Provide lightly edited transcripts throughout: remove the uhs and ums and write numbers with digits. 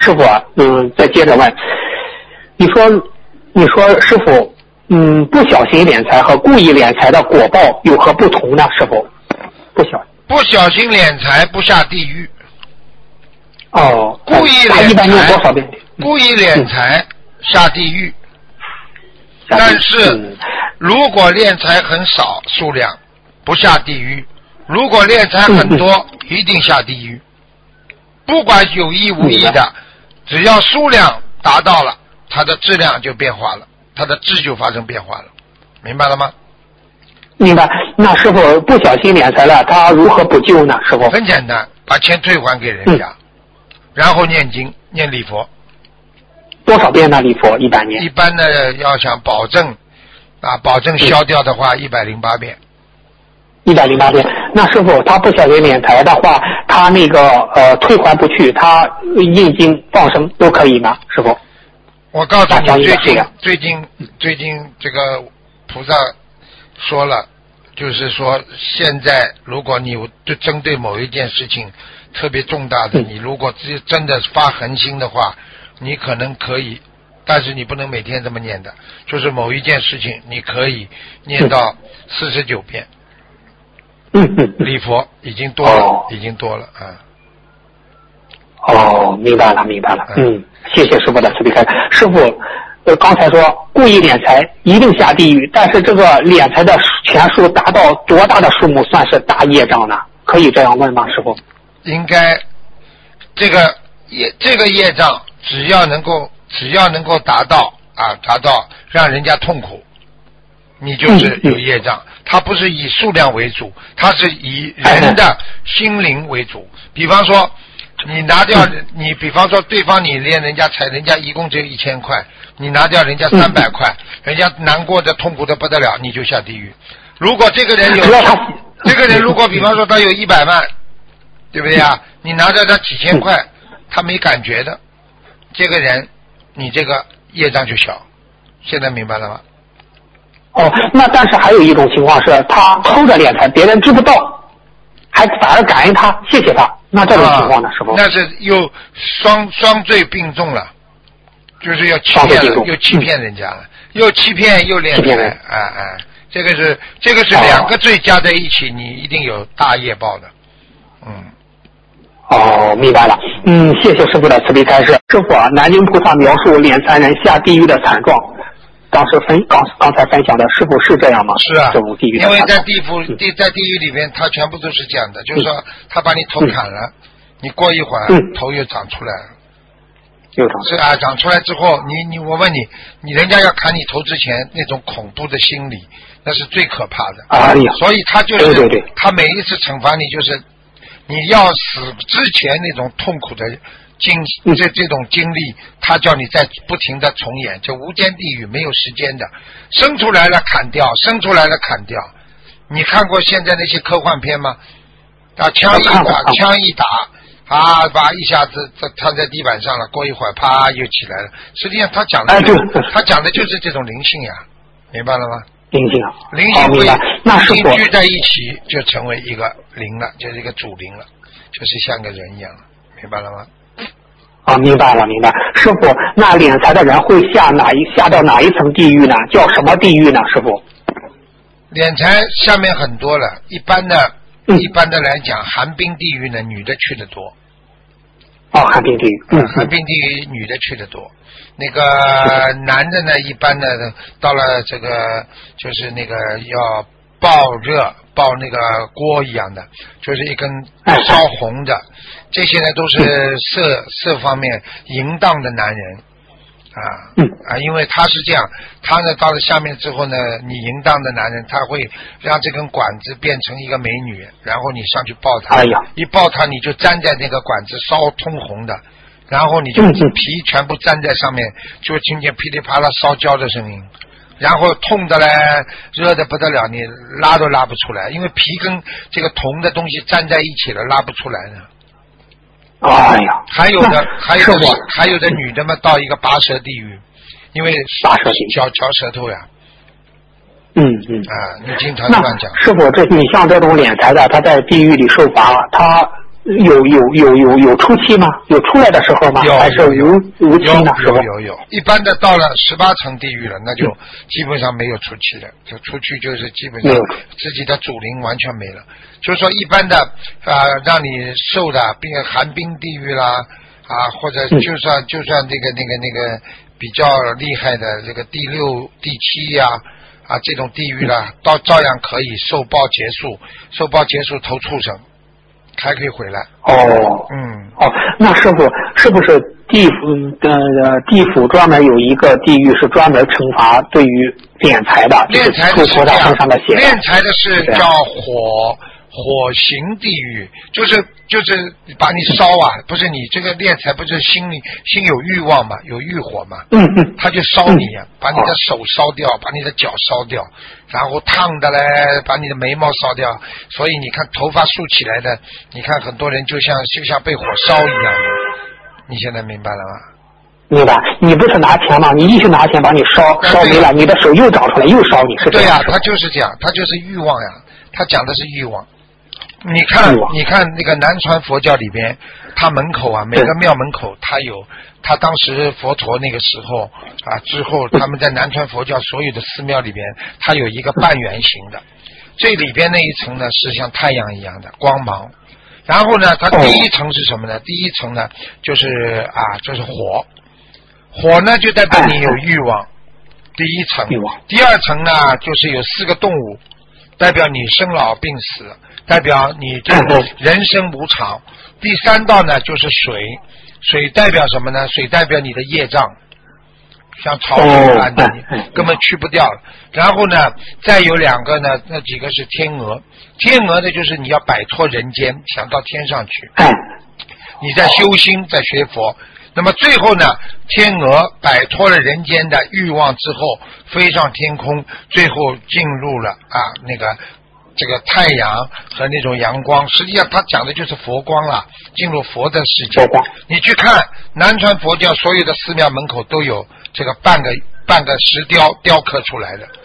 师傅啊，再接着问，你说师傅，不小心敛财和故意敛财的果报有何不同呢？师傅， 不小心敛财不下地狱。 哦， 故意敛财， 他一般念多少遍？ 故意敛财下地狱。但是，如果敛财很少数量，不下地狱；如果敛财很多，一定下地狱。不管有意无意的，只要数量达到了，它的质量就变化了，它的质就发生变化了，明白了吗？ 明白。那师傅不小心敛财了，他如何补救呢？师傅很简单，把钱退还给人家，然后念经念礼佛。 多少遍呢？礼佛一般念？ 一般的要想保证消掉的话，108遍。 108遍。那师傅他不小心敛财的话，他那个退还不去，他印经放生都可以吗？师傅？ 我告诉你，最近这个菩萨说了，就是说现在如果你针对某一件事情特别重大的，你如果真的发恒心的话，你可能可以，但是你不能每天这么念的，就是某一件事情你可以念到49遍。礼佛已经多了，已经多了啊。 哦，明白了。谢谢师傅的慈悲开示。师傅，刚才说故意敛财一定下地狱，但是这个敛财的钱数达到多大的数目算是大业障呢？可以这样问吗，师傅？ 应该，这个业障只要能够达到让人家痛苦，你就是有业障。它不是以数量为主，它是以人的心灵为主。比方说你拿掉你比方说对方你连人家财，人家一共只有1000块，你拿掉人家300块，人家难过的痛苦的不得了，你就下地狱。如果这个人如果比方说他有100万，对不对啊？你拿掉他几千块，他没感觉的，这个人你这个业障就小。现在明白了吗？ 哦，那但是还有一种情况是他偷着敛财，别人知不到，还反而感恩他，谢谢他，那这种情况呢？是否？ 那是又双罪并重了，就是要欺骗了，又欺骗人家了，又欺骗又敛财，这个是两个罪加在一起，你一定有大业报的。 明白了。谢谢师傅的慈悲开示。师傅啊，南京菩萨描述敛财人下地狱的惨状，刚才分享的师傅是这样吗？ 是啊， 这种地狱的因为在地狱里面，它全部都是这样的，就是说他把你头砍了，你过一会儿头又长出来了。长出来之后，我问你人家要砍你头之前那种恐怖的心理，那是最可怕的。所以他就是对，他每一次惩罚你，就是你要死之前那种痛苦的这种经历，他叫你在不停的重演，就无间地狱，没有时间的，生出来了砍掉，生出来了砍掉。你看过现在那些科幻片吗？枪一打。把一下子瘫在地板上了，过一会儿啪又起来了。实际上他讲的就是这种灵性呀，明白了吗？ 灵性聚在一起就成为一个灵了，就是一个主灵了，就是像个人一样了，明白了吗？ 明白了。师傅，那敛财的人会下到哪一层地狱呢？叫什么地狱呢？师傅？ 敛财下面很多了，一般的来讲，寒冰地狱呢，女的去的多。 寒冰地狱。 寒冰地狱女的去的多。那个男的呢，一般的到了这个就是那个要爆那个锅一样的，就是一根烧红的，这些呢都是色方面淫荡的男人。因为他是这样，他呢到了下面之后呢，你淫荡的男人他会让这根管子变成一个美女，然后你上去抱他，一抱他你就粘在那个管子烧通红的，然后你就皮全部粘在上面，就听见噼里啪啦烧焦的声音，然后痛的嘞，热的不得了，你拉都拉不出来，因为皮跟这个铜的东西粘在一起了，拉不出来的。还有的女的嘛，到一个拔舌地狱，因为嚼舌头呀。你经常乱讲。 师傅，你像这种敛财的，他在地狱里受罚，他有初期吗？有出来的时候吗？还是无期呢？ 有。一般的到了18层地狱了，那就基本上没有出期了，就出去就是基本上自己的主灵完全没了。就是说一般的让你受的寒冰地狱啦或者就算那个比较厉害的这个第6、第7呀这种地狱啦，照样可以受报结束投畜生。还可以回来那师傅是不是地府专门有一个地狱是专门惩罚对于敛财的？ 敛财的是这样，敛财的是叫火刑地狱，就是把你烧不是你这个敛财不是心有欲望嘛，有欲火嘛，他就烧你把你的手烧掉，把你的脚烧掉，然后烫的嘞把你的眉毛烧掉，所以你看头发竖起来的，你看很多人就像被火烧一样的，你现在明白了吗？ 明白，你不是拿钱吗？你一去拿钱把你烧没了，你的手又长出来又烧你，是这样？ 对他就是这样，他就是欲望他讲的是欲望。你看那个南传佛教里边，他门口每个庙门口他当时佛陀那个时候之后他们在南传佛教所有的寺庙里边，他有一个半圆形的，最里边那一层呢是像太阳一样的光芒，然后呢它第一层是什么呢？第一层呢就是火呢就代表你有欲望，第一层。第二层呢就是有4个动物，代表你生老病死，代表你这个人生无常。第3道呢就是水代表什么呢？水代表你的业障，像潮水般的根本去不掉了。然后呢再有2个呢，那几个是天鹅的就是你要摆脱人间，想到天上去，你在修心在学佛。那么最后呢，天鹅摆脱了人间的欲望之后飞上天空，最后进入了那个这个太阳和那种阳光，实际上它讲的就是佛光了，进入佛的世界。你去看南传佛教所有的寺庙门口都有这个半个石雕刻出来的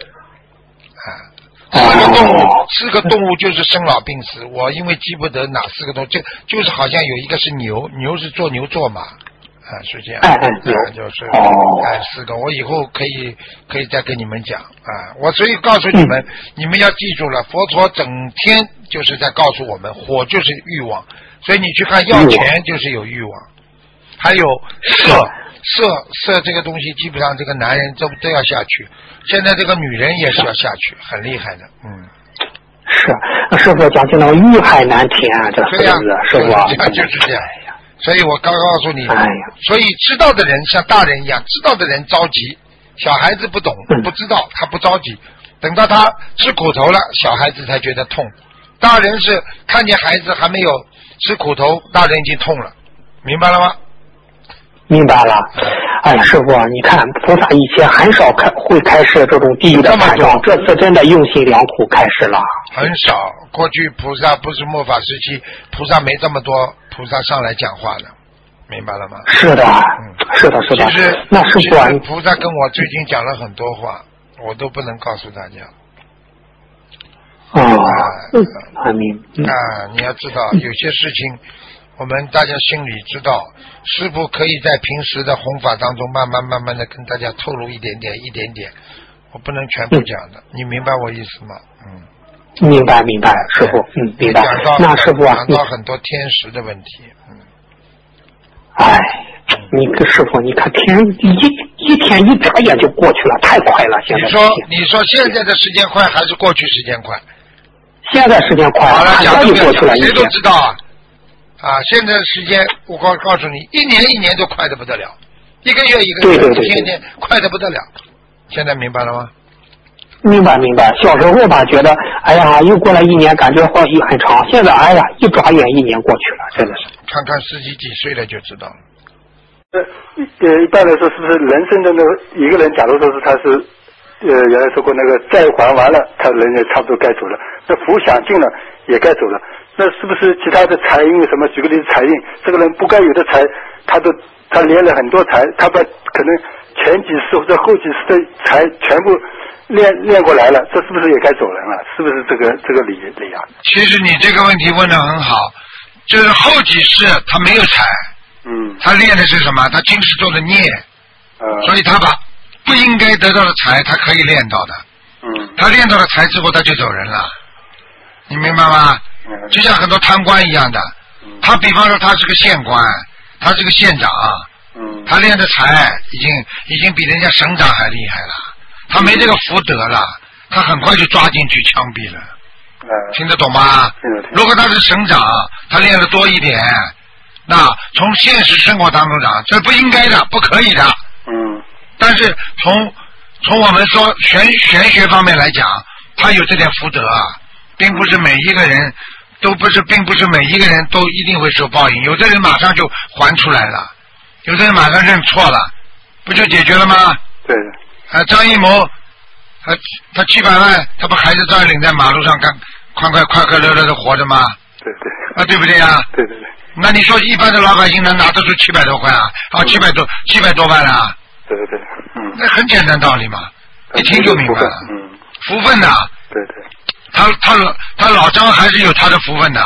4个动物就是生老病死。我因为记不得哪4个动物，就是好像有一个是牛是做牛做马是这样就是4个，我以后可以再跟你们讲我所以告诉你们你们要记住了，佛陀整天就是在告诉我们，火就是欲望，所以你去看要钱就是有欲望，还有色这个东西基本上这个男人都要下去，现在这个女人也是要下去，很厉害的师傅讲起那个欲海难填这4个字是吧？ 就是这样。所以我刚告诉你所以知道的人像大人一样，知道的人着急，小孩子不懂不知道他不着急，等到他吃苦头了小孩子才觉得痛，大人是看见孩子还没有吃苦头，大人已经痛了，明白了吗？ 明白了。师傅你看菩萨以前很少会开示这种地狱的惨状，这次真的用心良苦开示了。 很少，过去菩萨不是末法时期菩萨没这么多菩萨上来讲话的，明白了吗？ 是的是的。其实那师傅菩萨跟我最近讲了很多话，我都不能告诉大家你要知道有些事情我们大家心里知道，师父可以在平时的弘法当中慢慢的跟大家透露一点点，我不能全部讲的你明白我意思吗？ 明白师父明白。那师父讲到很多天时的问题你师父你看天一天一眨眼就过去了，太快了。现在你说现在的时间快还是过去时间快？ 现在时间快好了， 讲就过去了， 谁都知道现在时间我告诉你，一年都快得不得了，一个月一个月，一天快得不得了。现在明白了吗？ 明白。小时候吧觉得又过了1年，感觉很长，现在一转眼1年过去了，真的是。 看看自己几岁了就知道了。 一般来说是不是人生的那个一个人，假如说是他是原来说过那个债还完了，他人也差不多该走了，那福享尽了也该走了，那是不是其他的财因为什么？举个例子，财运，这个人不该有的财他连了很多财，他把可能前几世或者后几世的财全部练过来了，这是不是也该走人了？是不是这个理啊？ 其实你这个问题问得很好， 就是后几世他没有财，他练的是什么？他今世做的孽，所以他把不应该得到的财，他可以练到的。他练到了财之后，他就走人了，你明白吗？就像很多贪官一样的，他比方说他是个县官，他是个县长，他练的财已经比人家省长还厉害了，他没这个福德了，他很快就抓进去枪毙了。听得懂吗？如果他是省长，他练的多一点，那从现实生活当中讲，这不应该的，不可以的。但是从我们说玄学方面来讲，他有这点福德啊，并不是每一个人并不是每一个人都一定会受报应，有的人马上就还出来了，有的人马上认错了，不就解决了吗？ 对。 张艺谋，他700万，他不还是照样领在马路上快快乐乐的活着吗？ 对。 对不对呀？ 对。 那你说一般的老百姓能拿得出700多块啊？700多万啊？ 对。 那很简单道理嘛，一听就明白了。福分的。 对。 他老张还是有他的福分的。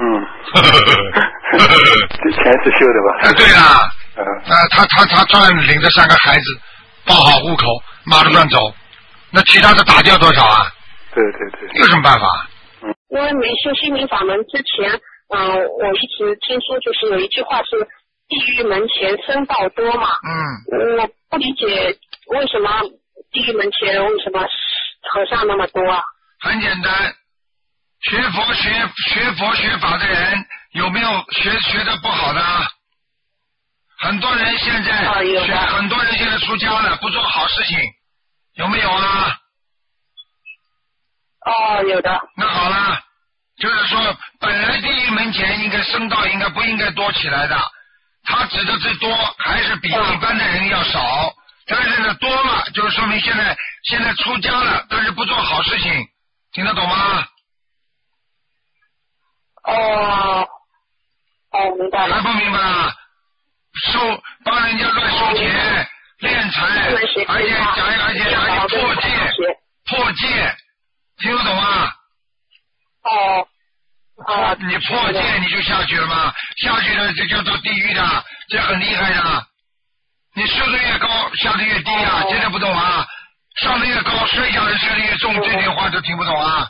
这钱是修的吧？ 对啦。他照样领着3个孩子，报好户口，马路上走，那其他的打掉多少啊？ 对。 有什么办法？ 因为没修心灵法门之前，我一直听说就是有一句话是地狱门前僧道多嘛。我不理解为什么地狱门前为什么和尚那么多啊？ 很简单，学佛学法的人有没有学的不好的？很多人现在很多人现在出家了，不做好事情，有没有啊？ 有的。 那好了，就是说本来地狱门前应该僧道应该不应该多起来的，他指的这多还是比一般的人要少，但是呢多了就是说明现在出家了，但是不做好事情，听得懂吗？ 明白了。 还不明白啊？帮人家乱收钱敛财，而且破戒，听得懂吗？你破戒你就下去了吗？下去了这就到地狱的，这很厉害的。你修得越高，下得越低啊，听得不懂啊？上得越高，摔下来摔得越重，这点话都听不懂啊？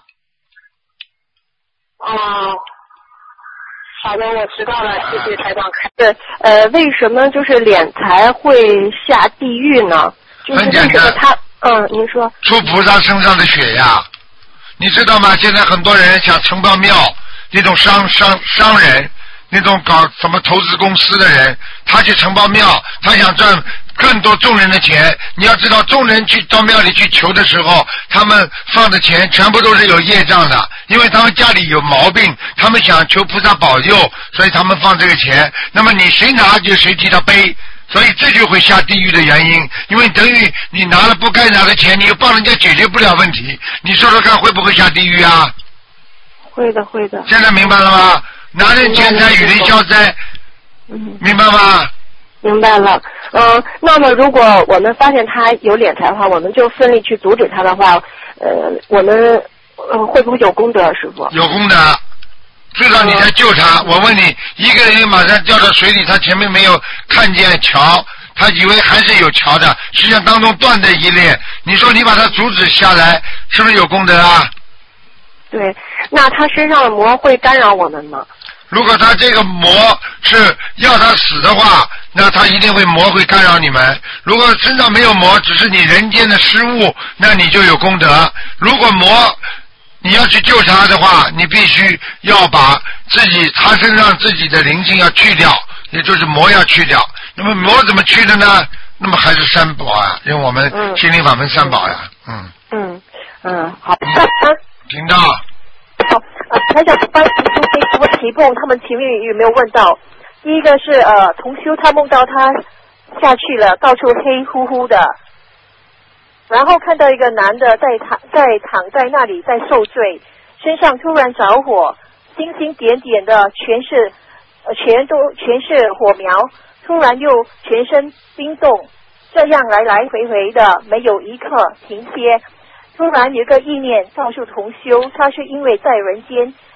好的，我知道了，谢谢台长开。 对，为什么就是敛财会下地狱呢？就是为什么他您说。 出菩萨身上的血呀，你知道吗？现在很多人想承包庙，那种商人，那种搞什么投资公司的人，他去承包庙，他想赚更多众人的钱。你要知道，众人去到庙里去求的时候，他们放的钱全部都是有业障的，因为他们家里有毛病，他们想求菩萨保佑，所以他们放这个钱。那么你谁拿就谁替他背，所以这就会下地狱的原因。因为等于你拿了不该拿的钱，你又帮人家解决不了问题，你说说看会不会下地狱啊？ 会的。 现在明白了吗？拿人钱财与人消灾，明白吗？ 明白了。那么如果我们发现他有敛财的话，我们就奋力去阻止他的话，我们会不会有功德，师傅？ 有功德，至少你在救他。我问你，一个人马上掉到水里，他前面没有看见桥，他以为还是有桥的，实际上当中断的一列。你说你把他阻止下来，是不是有功德啊？ 对，那他身上的魔会干扰我们吗？ 如果他这个魔是要他死的话，那他一定魔会干扰你们。如果身上没有魔，只是你人间的失误，那你就有功德。如果魔你要去救他的话，你必须要把他身上自己的灵性要去掉，也就是魔要去掉。那么魔怎么去的呢？那么还是三宝啊，用我们心灵法门三宝呀。 好。 听到。 台长帮提出这个问题，问他们前面有没有问到？第一个是同修他梦到他下去了，到处黑乎乎的，然后看到一个男的躺在那里在受罪，身上突然着火，星星点点的，全是火苗，突然又全身冰冻，这样来来回回的，没有一刻停歇。突然有一个意念告诉同修，他是因为在人间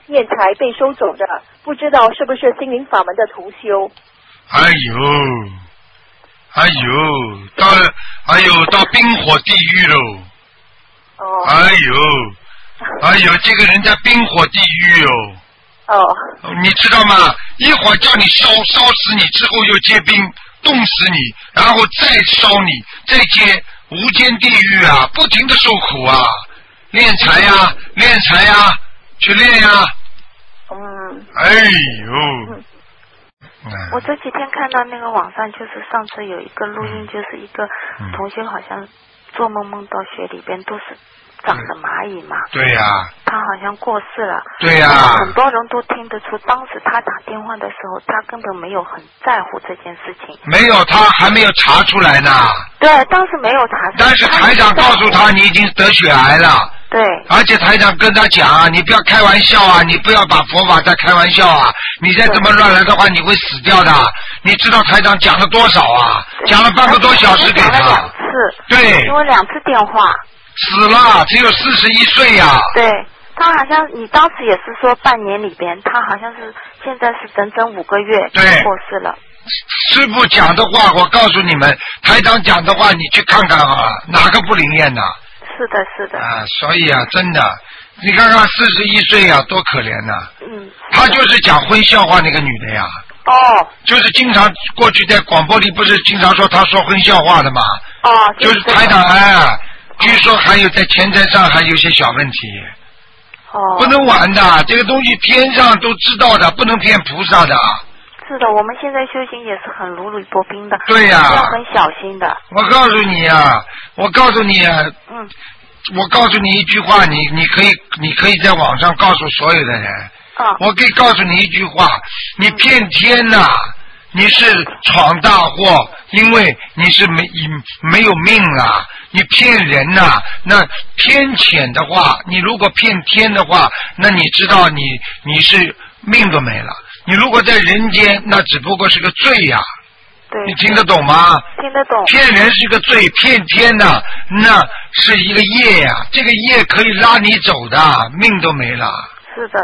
念财被收走的，不知道是不是心灵法门的同修。 到冰火地狱喽！这个人在冰火地狱你知道吗？一会儿叫你烧死你，之后又结冰冻死你，然后再烧你，再接无间地狱啊！不停的受苦啊！练财呀，去练呀！ 我这几天看到那个网上，就是上次有一个录音，就是一个同学好像做梦梦到血里边都是长的蚂蚁嘛。对呀。他好像过世了。对呀。很多人都听得出，当时他打电话的时候，他根本没有很在乎这件事情。没有，他还没有查出来呢。对，当时没有查出来。但是台长告诉他，你已经得血癌了。对，而且台长跟他讲啊，你不要开玩笑啊，你不要把佛法在开玩笑啊，你再这么乱来的话，你会死掉的。你知道台长讲了多少啊？讲了半个多小时给他。讲了2次。对。给我2次电话。死了，只有41岁呀。对，他好像你当时也是说半年里边，他好像是现在是整整5个月过世了。师父讲的话，我告诉你们，台长讲的话，你去看看啊，哪个不灵验呢？是的。所以啊，真的，你看看41岁啊，多可怜呐！她就是讲荤笑话那个女的呀。就是经常过去在广播里不是经常说她说荤笑话的嘛。就是台长据说还有在钱财上还有些小问题。不能玩的，这个东西天上都知道的，不能骗菩萨的。是的，我们现在修行也是很如履薄冰的。对呀。要很小心的。我告诉你一句话，你可以在网上告诉所有的人。我可以告诉你一句话，你骗天呐，你是闯大祸，因为你是没有命了。你骗人呐，那天谴的话，你如果骗天的话，那你知道你是命都没了。你如果在人间，那只不过是个罪呀。对。你听得懂吗？听得懂。骗人是个罪，骗天呐，那是一个业呀。这个业可以拉你走的，命都没了。是的。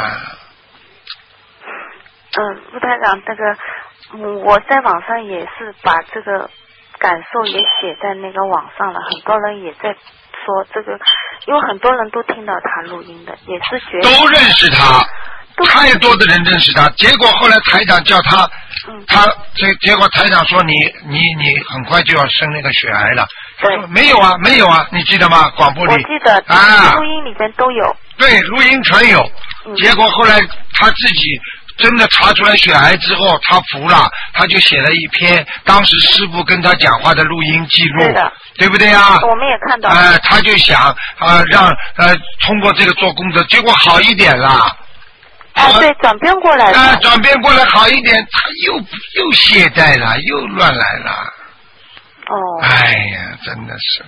陆台长，我在网上也是把这个感受也写在那个网上了，很多人也在说这个，因为很多人都听到他录音的，也是觉得都认识他。太多的人认识他，结果后来台长叫他，结果台长说你很快就要生那个血癌了。他说没有啊，你记得吗？广播里我记得录音里边都有。对，录音全有。结果后来他自己真的查出来血癌之后，他服了，他就写了一篇当时师父跟他讲话的录音记录，对不对啊？我们也看到。他就想让通过这个做功德，结果好一点了。对，转变过来了。转变过来好一点，他又懈怠了，又乱来了。哎呀，真的是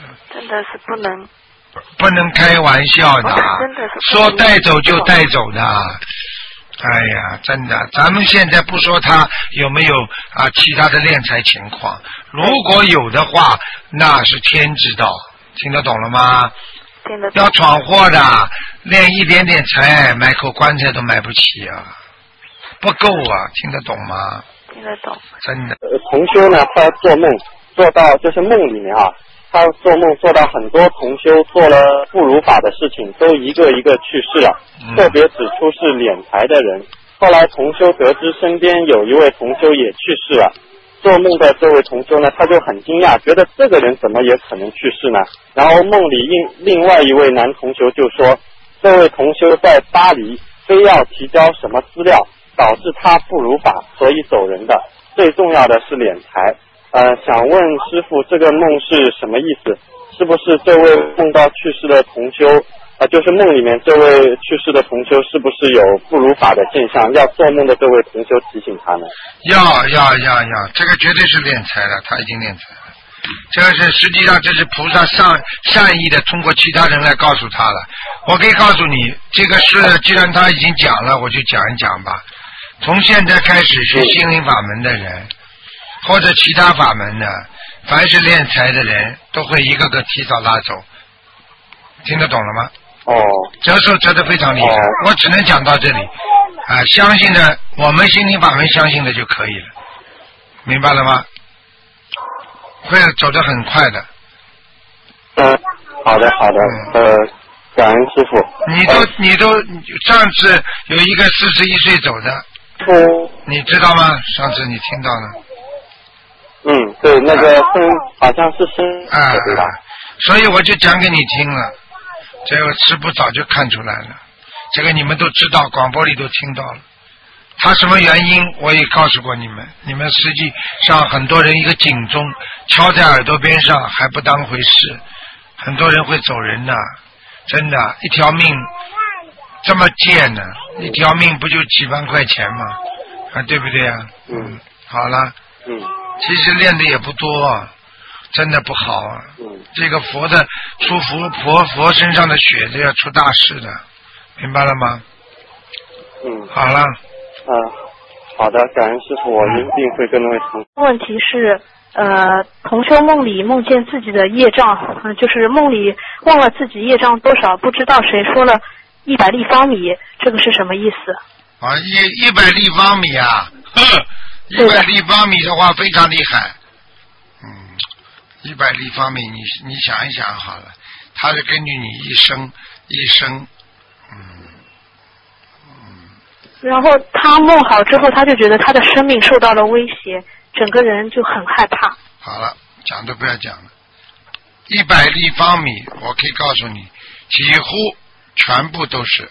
不能开玩笑的，真的是说带走就带走的。哎呀，真的，咱们现在不说他有没有其他的敛财情况，如果有的话，那是天知道，听得懂了吗？听得懂。要闯祸的，练一点点财，买口棺材都买不起啊，不够啊，听得懂吗？听得懂。真的。 同修呢，他做梦做到就是梦里面他做梦做到很多同修做了不如法的事情，都一个一个去世了，特别指出是敛财的人。后来同修得知身边有一位同修也去世了，做梦的这位同修呢，他就很惊讶，觉得这个人怎么也可能去世呢？然后梦里另外一位男同修就说，这位同修在巴黎非要提交什么资料，导致他不如法，所以走人的。最重要的是敛财。想问师父，这个梦是什么意思？是不是这位梦到去世的同修，就是梦里面这位去世的同修，是不是有不如法的现象？要做梦的这位同修提醒他们。 要，这个绝对是敛财了，他已经敛财了。这个是实际上这是菩萨善意的通过其他人来告诉他了。我可以告诉你，这个事既然他已经讲了，我就讲一讲吧。从现在开始学心灵法门的人。或者其他法门的，凡是敛财的人都会一个个提早拉走，听得懂了吗？ 折寿折得非常厉害。我只能讲到这里啊，相信的我们心灵法门相信的就可以了，明白了吗？会走得很快的。 好的，感恩师傅。 你都上次有一个41岁走的，你知道吗？上次你听到了？ 对，那个好像是生对吧？ 所以我就讲给你听了，这个师傅早就看出来了，这个你们都知道，广播里都听到了。他什么原因我也告诉过你们，你们实际上很多人一个警钟敲在耳朵边上还不当回事，很多人会走人的，真的，一条命这么贱呢，一条命不就几万块钱吗？啊，对不对啊？好了。其实练的也不多，真的不好啊。这个佛的出佛身上的血，这要出大事的，明白了吗？好了。 好的，感恩师傅，我一定会跟那位同。 问题是，同修梦里梦见自己的业障，就是梦里忘了自己业障多少，不知道谁说了100立方米，这个是什么意思？ 啊，100立方米啊！100立方米的话非常厉害，100立方米，你想一想好了，它是根据你一生， 然后他梦好之后，他就觉得他的生命受到了威胁，整个人就很害怕。 好了，讲都不要讲了，100立方米，我可以告诉你，几乎全部都是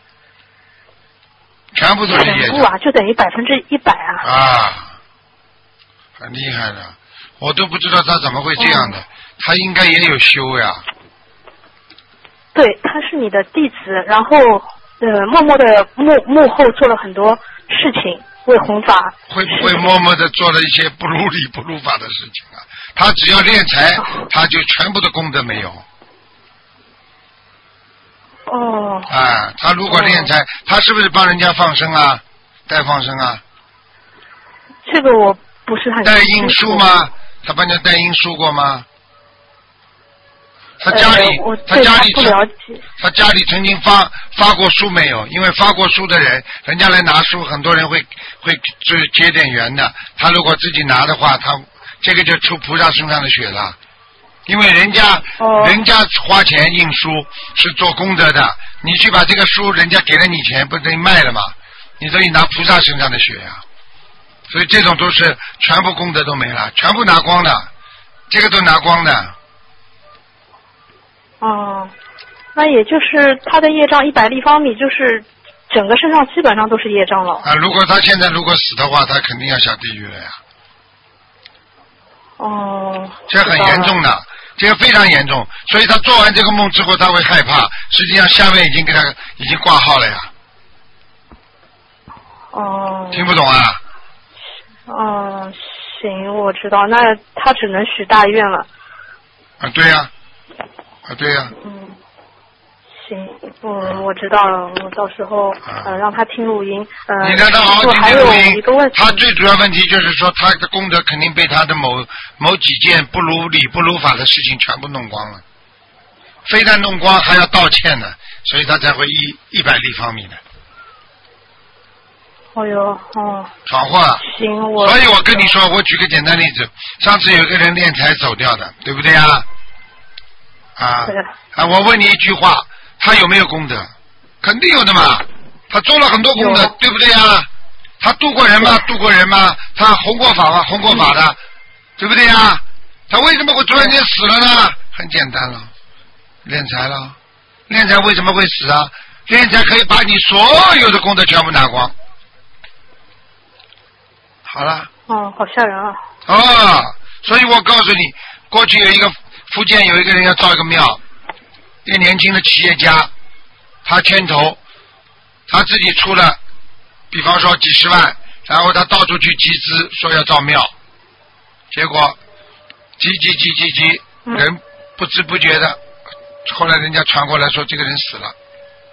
业障。 全部啊，就等于100%啊。 啊，很厉害的，我都不知道他怎么会这样的，他应该也有修呀。 对，他是你的弟子，然后默默的幕后做了很多事情为弘法。 会不会默默的做了一些不如理不如法的事情啊？他只要敛财，他就全部的功德没有。他如果敛财，他是不是帮人家放生啊？带放生啊？ 这个我不是很。 带阴书吗？他帮人家带阴书过吗？他家里曾经发过书没有？因为发过书的人，人家来拿书，很多人会结点缘的。他如果自己拿的话，他这个就出菩萨身上的血了。因为人家花钱印书是做功德的，你去把这个书人家给了你钱，不等于卖了吗？你等于拿菩萨身上的血呀。所以这种都是全部功德都没了，全部拿光的，这个都拿光的。 那也就是他的业障100立方米，就是整个身上基本上都是业障了。 如果他现在如果死的话，他肯定要下地狱了呀。这很严重的，这个非常严重，所以他做完这个梦之后他会害怕，实际上下面已经挂号了呀。听不懂啊？ 行，我知道，那他只能许大愿了。 对呀。 行，我知道了，我到时候让他听录音。 你让他好好听录音。他最主要问题就是说，他的功德肯定被他的某几件不如理不如法的事情全部弄光了，非但弄光还要道歉呢，所以他才会100立方米的。闯祸了。 行， 所以我跟你说，我举个简单例子，上次有个人敛财走掉的，对不对啊？我问你一句话，他有没有功德？肯定有的嘛，他做了很多功德，对不对啊？他度过人吗？度过人吗？他弘过法吗？弘过法的，对不对啊？他为什么会突然间死了呢？很简单了，敛财了。敛财为什么会死啊？敛财可以把你所有的功德全部拿光。好了。 好吓人啊。 所以我告诉你，过去有一个福建有一个人要造一个庙，一个年轻的企业家，他牵头，他自己出了比方说几十万，然后他到处去集资说要造庙，结果集，人不知不觉的，后来人家传过来说这个人死了。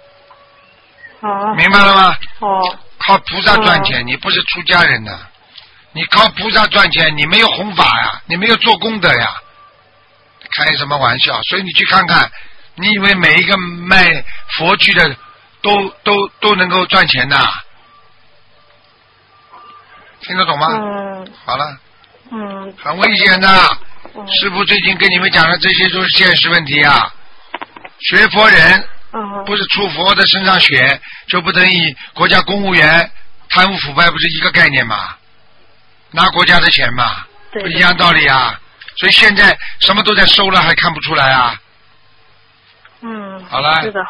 明白了吗？靠菩萨赚钱，你不是出家人的，你靠菩萨赚钱，你没有弘法呀，你没有做功德呀，开什么玩笑？所以你去看看你以为每一个卖佛具的都能够赚钱的？听得懂吗？好了。很危险的。师父最近跟你们讲的这些都是现实问题啊。学佛人，不是出佛的身上学，就不等于国家公务员贪污腐败，不是一个概念吗？拿国家的钱嘛，不一样道理啊。所以现在什么都在收了，还看不出来啊？好了。 是的。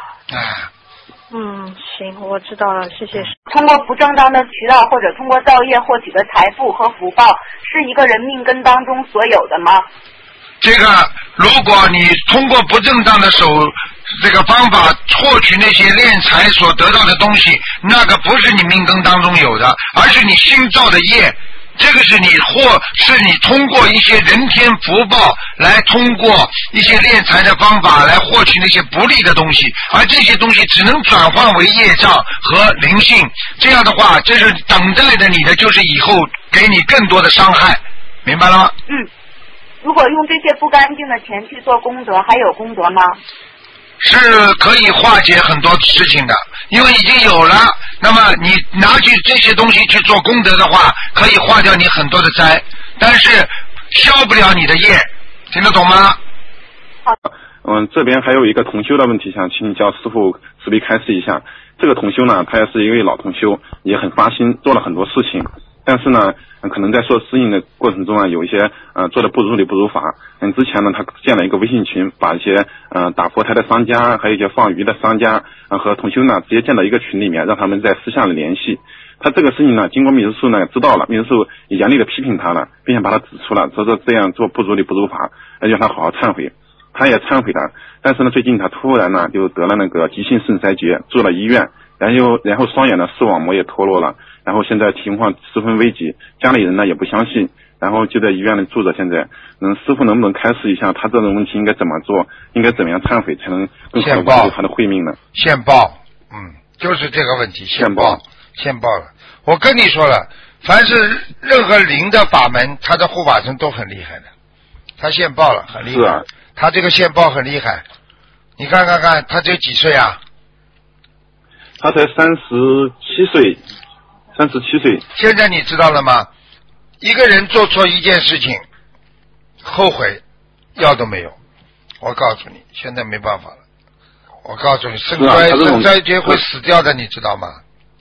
行，我知道了，谢谢。 通过不正当的渠道或者通过造业获取的财富和福报，是一个人命根当中所有的吗？ 这个，如果你通过不正当的这个方法获取那些敛财所得到的东西，那个不是你命根当中有的，而是你新造的业。这个是你通过一些人天福报来通过一些敛财的方法来获取那些不利的东西，而这些东西只能转换为业障和灵性。这样的话，这是等待着你的，就是以后给你更多的伤害，明白了吗？ 如果用这些不干净的钱去做功德，还有功德吗？ 是可以化解很多事情的，因为已经有了。那么你拿去这些东西去做功德的话，可以化掉你很多的灾，但是消不了你的业，听得懂吗？ 这边还有一个同修的问题，想请教师父慈悲开示一下。这个同修呢，他也是一位老同修，也很发心，做了很多事情，但是呢，可能在做适应的过程中啊，有一些做的不如理不如法。之前呢，他建了一个微信群，把一些打佛台的商家，还有一些放鱼的商家和同修呢，直接建到一个群里面，让他们在私下里联系。他这个事情呢，经过秘书处呢知道了，秘书处也严厉的批评他了，并且把他指出了，说这样做不如理不如法，让他好好忏悔。他也忏悔了，但是呢，最近他突然呢就得了那个急性肾衰竭，住了医院，然后双眼的视网膜也脱落了，然后现在情况十分危急，家里人呢也不相信，然后就在医院里住着。现在，师父能不能开示一下，他这种问题应该怎么做，应该怎么样忏悔才能更好地保住他的慧命呢？ 现报，就是这个问题，现报了。我跟你说了，凡是任何灵的法门，他的护法神都很厉害的，他现报了，很厉害。是啊。他这个现报很厉害，你看，他只有几岁啊？ 他才37岁。 现在你知道了吗？一个人做错一件事情，后悔药都没有。我告诉你，现在没办法了。我告诉你，肾衰竭会死掉的，你知道吗？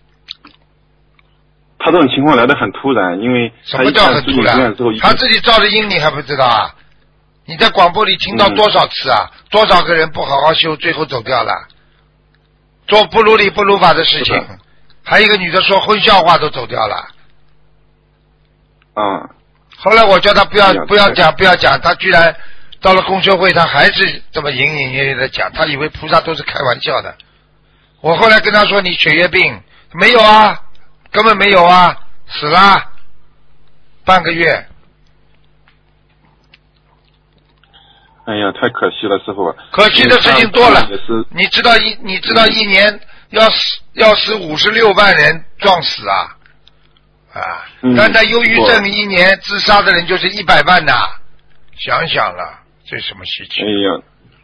他这种情况来得很突然，因为什么叫很突然？他自己造的因，你还不知道啊？你在广播里听到多少次啊？多少个人不好好修，最后走掉了，做不如理不如法的事情。还有一个女的说荤笑话都走掉了。后来我叫他不要讲，他居然到了公修会，他还是这么隐隐约约的讲，他以为菩萨都是开玩笑的。我后来跟他说，你血液病没有啊？根本没有啊，死了半个月。 哎呀，太可惜了，师傅。 可惜的事情多了。你知道一年要死56万人撞死啊！单单忧郁症一年自杀的人就是100万呐！想想了，这什么稀奇？ 哎呀，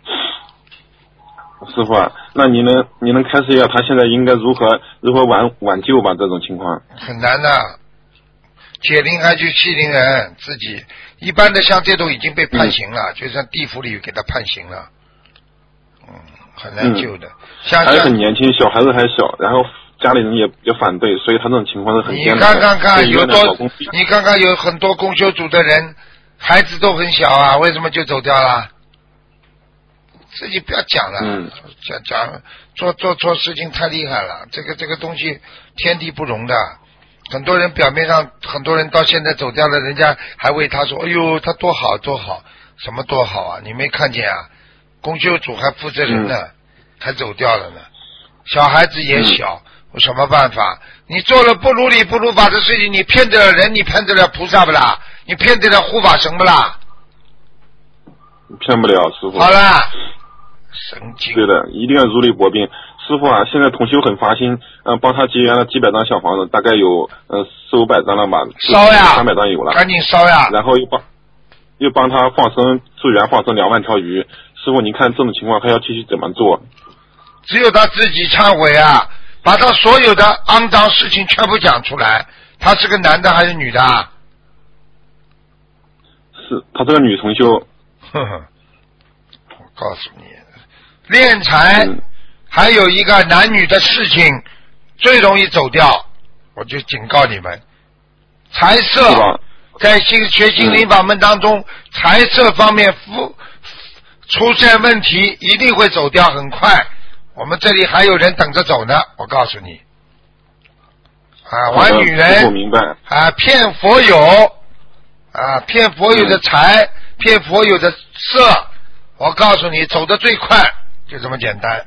师傅啊，那你能开始一下，他现在应该如何挽救吧？这种情况很难的，解铃还须系铃人，自己。一般的像这种已经被判刑了，就像地府里给他判刑了，很难救的。 还很年轻，小孩子还小，然后家里人也反对，所以他这种情况是很艰难的。 你看看有很多公修组的人，孩子都很小啊，为什么就走掉了？自己不要讲了，讲做错事情太厉害了，这个东西天地不容的。很多人表面上，很多人到现在走掉了，人家还为他说：“哎呦，他多好多好，什么多好啊？你没看见啊？公修组还负责人呢，还走掉了呢。小孩子也小，有什么办法？你做了不如理不如法的事情，你骗得了人，你骗得了菩萨不啦？你骗得了护法神不啦？ 骗不了，师傅。 好了，神经。 对的，一定要如履薄冰。师傅啊，现在同修很发心，帮他结缘了几百张小房子，大概有400-500张了吧， 烧呀 ，300张有了， 赶紧烧呀！ 然后又帮他放生助缘放生2万条鱼， 师傅，您看这种情况他要继续怎么做？ 只有他自己忏悔啊，把他所有的肮脏事情全部讲出来。他是个男的还是女的？ 是，他这个女同修。 呵呵，我告诉你，敛财还有一个男女的事情最容易走掉，我就警告你们，财色在学心灵法门当中，财色方面出现问题一定会走掉，很快。我们这里还有人等着走呢，我告诉你。玩女人， 我明白。 骗佛友，骗佛友的财，骗佛友的色，我告诉你，走得最快，就这么简单。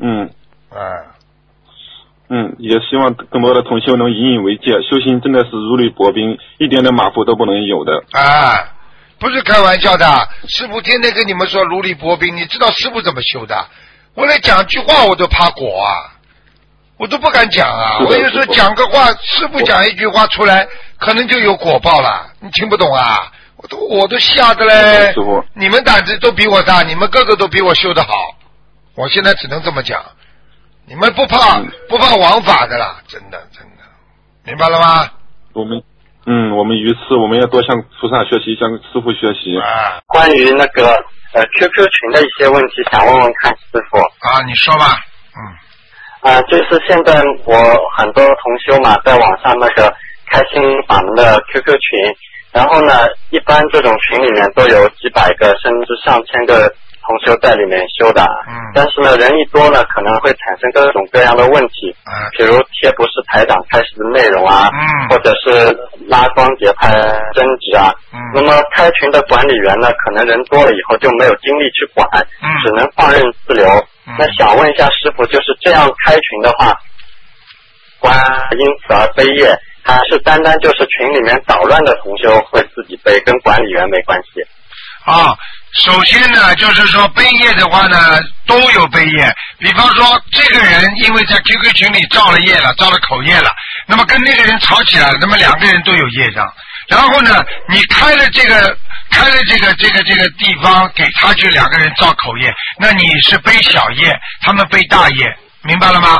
也希望更多的同修能引以为戒，修行真的是如履薄冰，一点点马虎都不能有的。 不是开玩笑的，师父天天跟你们说如履薄冰，你知道师父怎么修的？我来讲句话我都怕果我都不敢讲我有时候讲个话，师父讲一句话出来，可能就有果报了，你听不懂我都吓得嘞。你们胆子都比我大，你们个个都比我修得好，我现在只能这么讲，你们不怕王法的啦，真的，明白了吗？ 我们于是我们要多向菩萨学习，向师父学习。 关于那个QQ 群的一些问题，想问问看师父。 你说吧。 就是现在我很多同修嘛，在网上那个开心法门的 QQ 群，然后呢，一般这种群里面都有几百个甚至上千个同修在里面修的，但是呢，人一多呢，可能会产生各种各样的问题，比如贴不是台长开始的内容或者是拉光节拍争执那么开群的管理员呢，可能人多了以后就没有精力去管，只能放任自流。那想问一下师父，就是这样开群的话，因此而背业，还是单单就是群里面捣乱的同修会自己背，跟管理员没关系？ 首先呢，就是说背业的话呢，都有背业。比方说，这个人因为在 QQ 群里造了业了，造了口业了，那么跟那个人吵起来了，那么两个人都有业障。然后呢，你开了这个地方给他去两个人造口业，那你是背小业，他们背大业，明白了吗？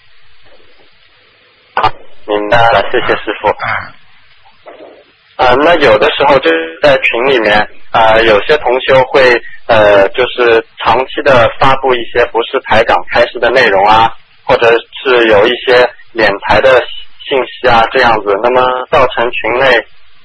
明白了，谢谢师父。那有的时候就是在群里面，有些同修会就是长期的发布一些不是台长开示的内容或者是有一些敛财的信息这样子，那么造成群内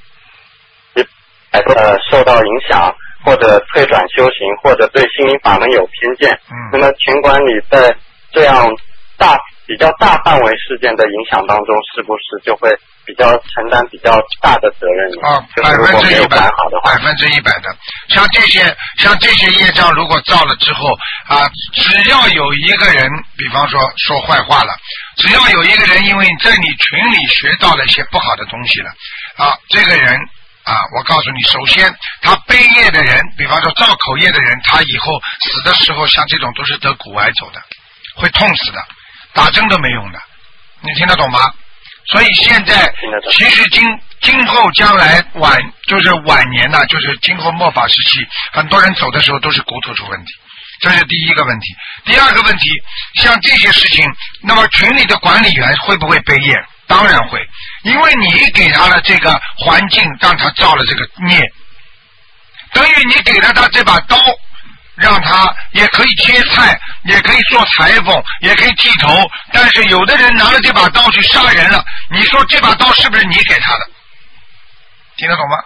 受到影响，或者退转修行，或者对心灵法门有偏见。那么群管理在这样比较大范围事件的影响当中，是不是就会比较承担比较大的责任？100% 的。像这些业障，如果造了之后只要有一个人，比方说坏话了，只要有一个人因为在你群里学到了一些不好的东西了这个人我告诉你，首先他背业的人，比方说造口业的人，他以后死的时候，像这种都是得骨癌走的，会痛死的，打针都没用的，你听得懂吗？所以现在其实今后将来晚年就是今后末法时期，很多人走的时候都是骨头出问题，这是第一个问题。第二个问题，像这些事情，那么群里的管理员会不会背业？当然会，因为你给他了这个环境，让他造了这个孽，等于你给了他这把刀，让他也可以切菜，也可以做裁缝，也可以剃头，但是有的人拿了这把刀去杀人了，你说这把刀是不是你给他的？听得懂吗？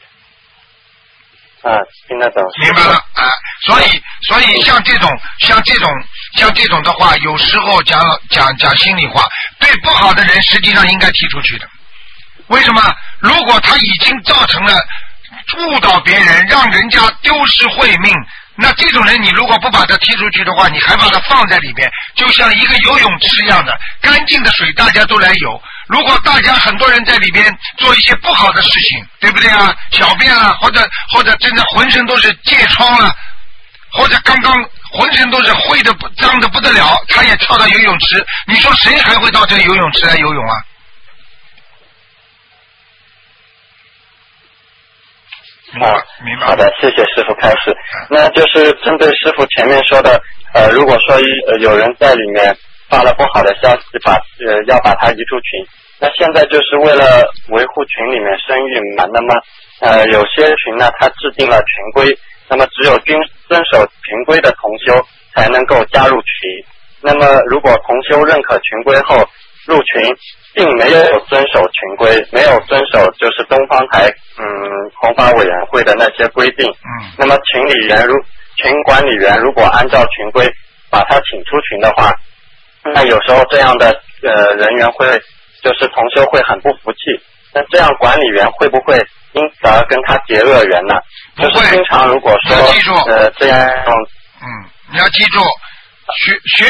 听得懂。 明白了所以像这种的话，有时候讲心里话，对不好的人实际上应该踢出去的。为什么？如果他已经造成了误导别人，让人家丢失慧命，那这种人你如果不把他踢出去的话，你还把他放在里边，就像一个游泳池一样的，干净的水大家都来游。如果大家很多人在里边做一些不好的事情，对不对小便或者真的浑身都是疥疮了，或者刚刚浑身都是灰的脏的不得了，他也跳到游泳池，你说谁还会到这个游泳池来游泳明白。 好的，谢谢师傅开始。那就是针对师傅前面说的，如果说有人在里面发了不好的消息，要把他移出群，那现在就是为了维护群里面声誉嘛，那么有些群呢，他制定了群规，那么只有遵守群规的同修才能够加入群。那么如果同修认可群规后入群，并没有遵守群规，没有遵守就是东方台弘法委员会的那些规定，那么群管理员如果按照群规把他请出群的话，那有时候这样的人员会就是同修会很不服气，那这样管理员会不会因此而跟他结恶缘呢？就是经常如果说这样你要记住，学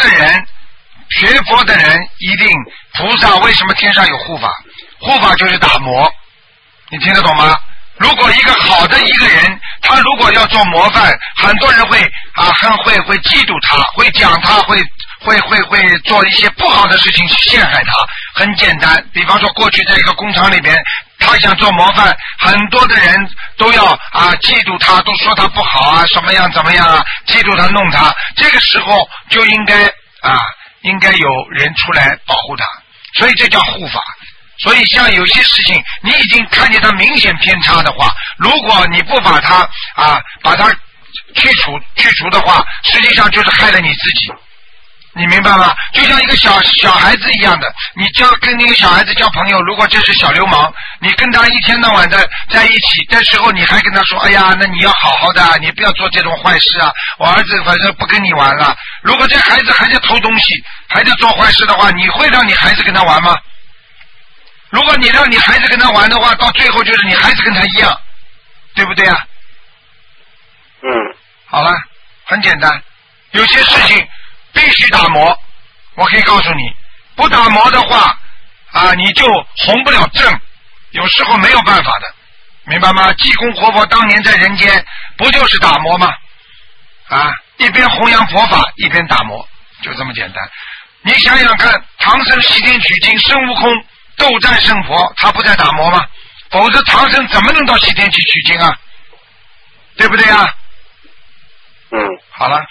佛的人一定，菩萨为什么天上有护法？护法就是打磨，你听得懂吗？如果一个好的一个人，他如果要做模范，很多人会会嫉妒他，会讲他，会做一些不好的事情陷害他。很简单，比方说过去在一个工厂里边，他想做模范，很多的人都要嫉妒他，都说他不好啊，什么样怎么样啊，嫉妒他弄他。这个时候就应该有人出来保护他，所以这叫护法。所以像有些事情你已经看见他明显偏差的话，如果你不把他去除的话，实际上就是害了你自己，你明白吗？就像一个小孩子一样的，你跟那个小孩子交朋友，如果这是小流氓，你跟他一天到晚的在一起，这时候你还跟他说，哎呀，那你要好好的，你不要做这种坏事啊，我儿子反正不跟你玩了。如果这孩子还在偷东西，还在做坏事的话，你会让你孩子跟他玩吗？如果你让你孩子跟他玩的话，到最后就是你孩子跟他一样，对不对啊？好了，很简单，有些事情必须打磨，我可以告诉你，不打磨的话你就红不了正，有时候没有办法的，明白吗？济公活佛当年在人间不就是打磨吗？一边弘扬佛法一边打磨，就这么简单。你想想看，唐僧西天取经，孙悟空斗战胜佛，他不在打磨吗？否则唐僧怎么能到西天去取经啊？对不对啊？好了。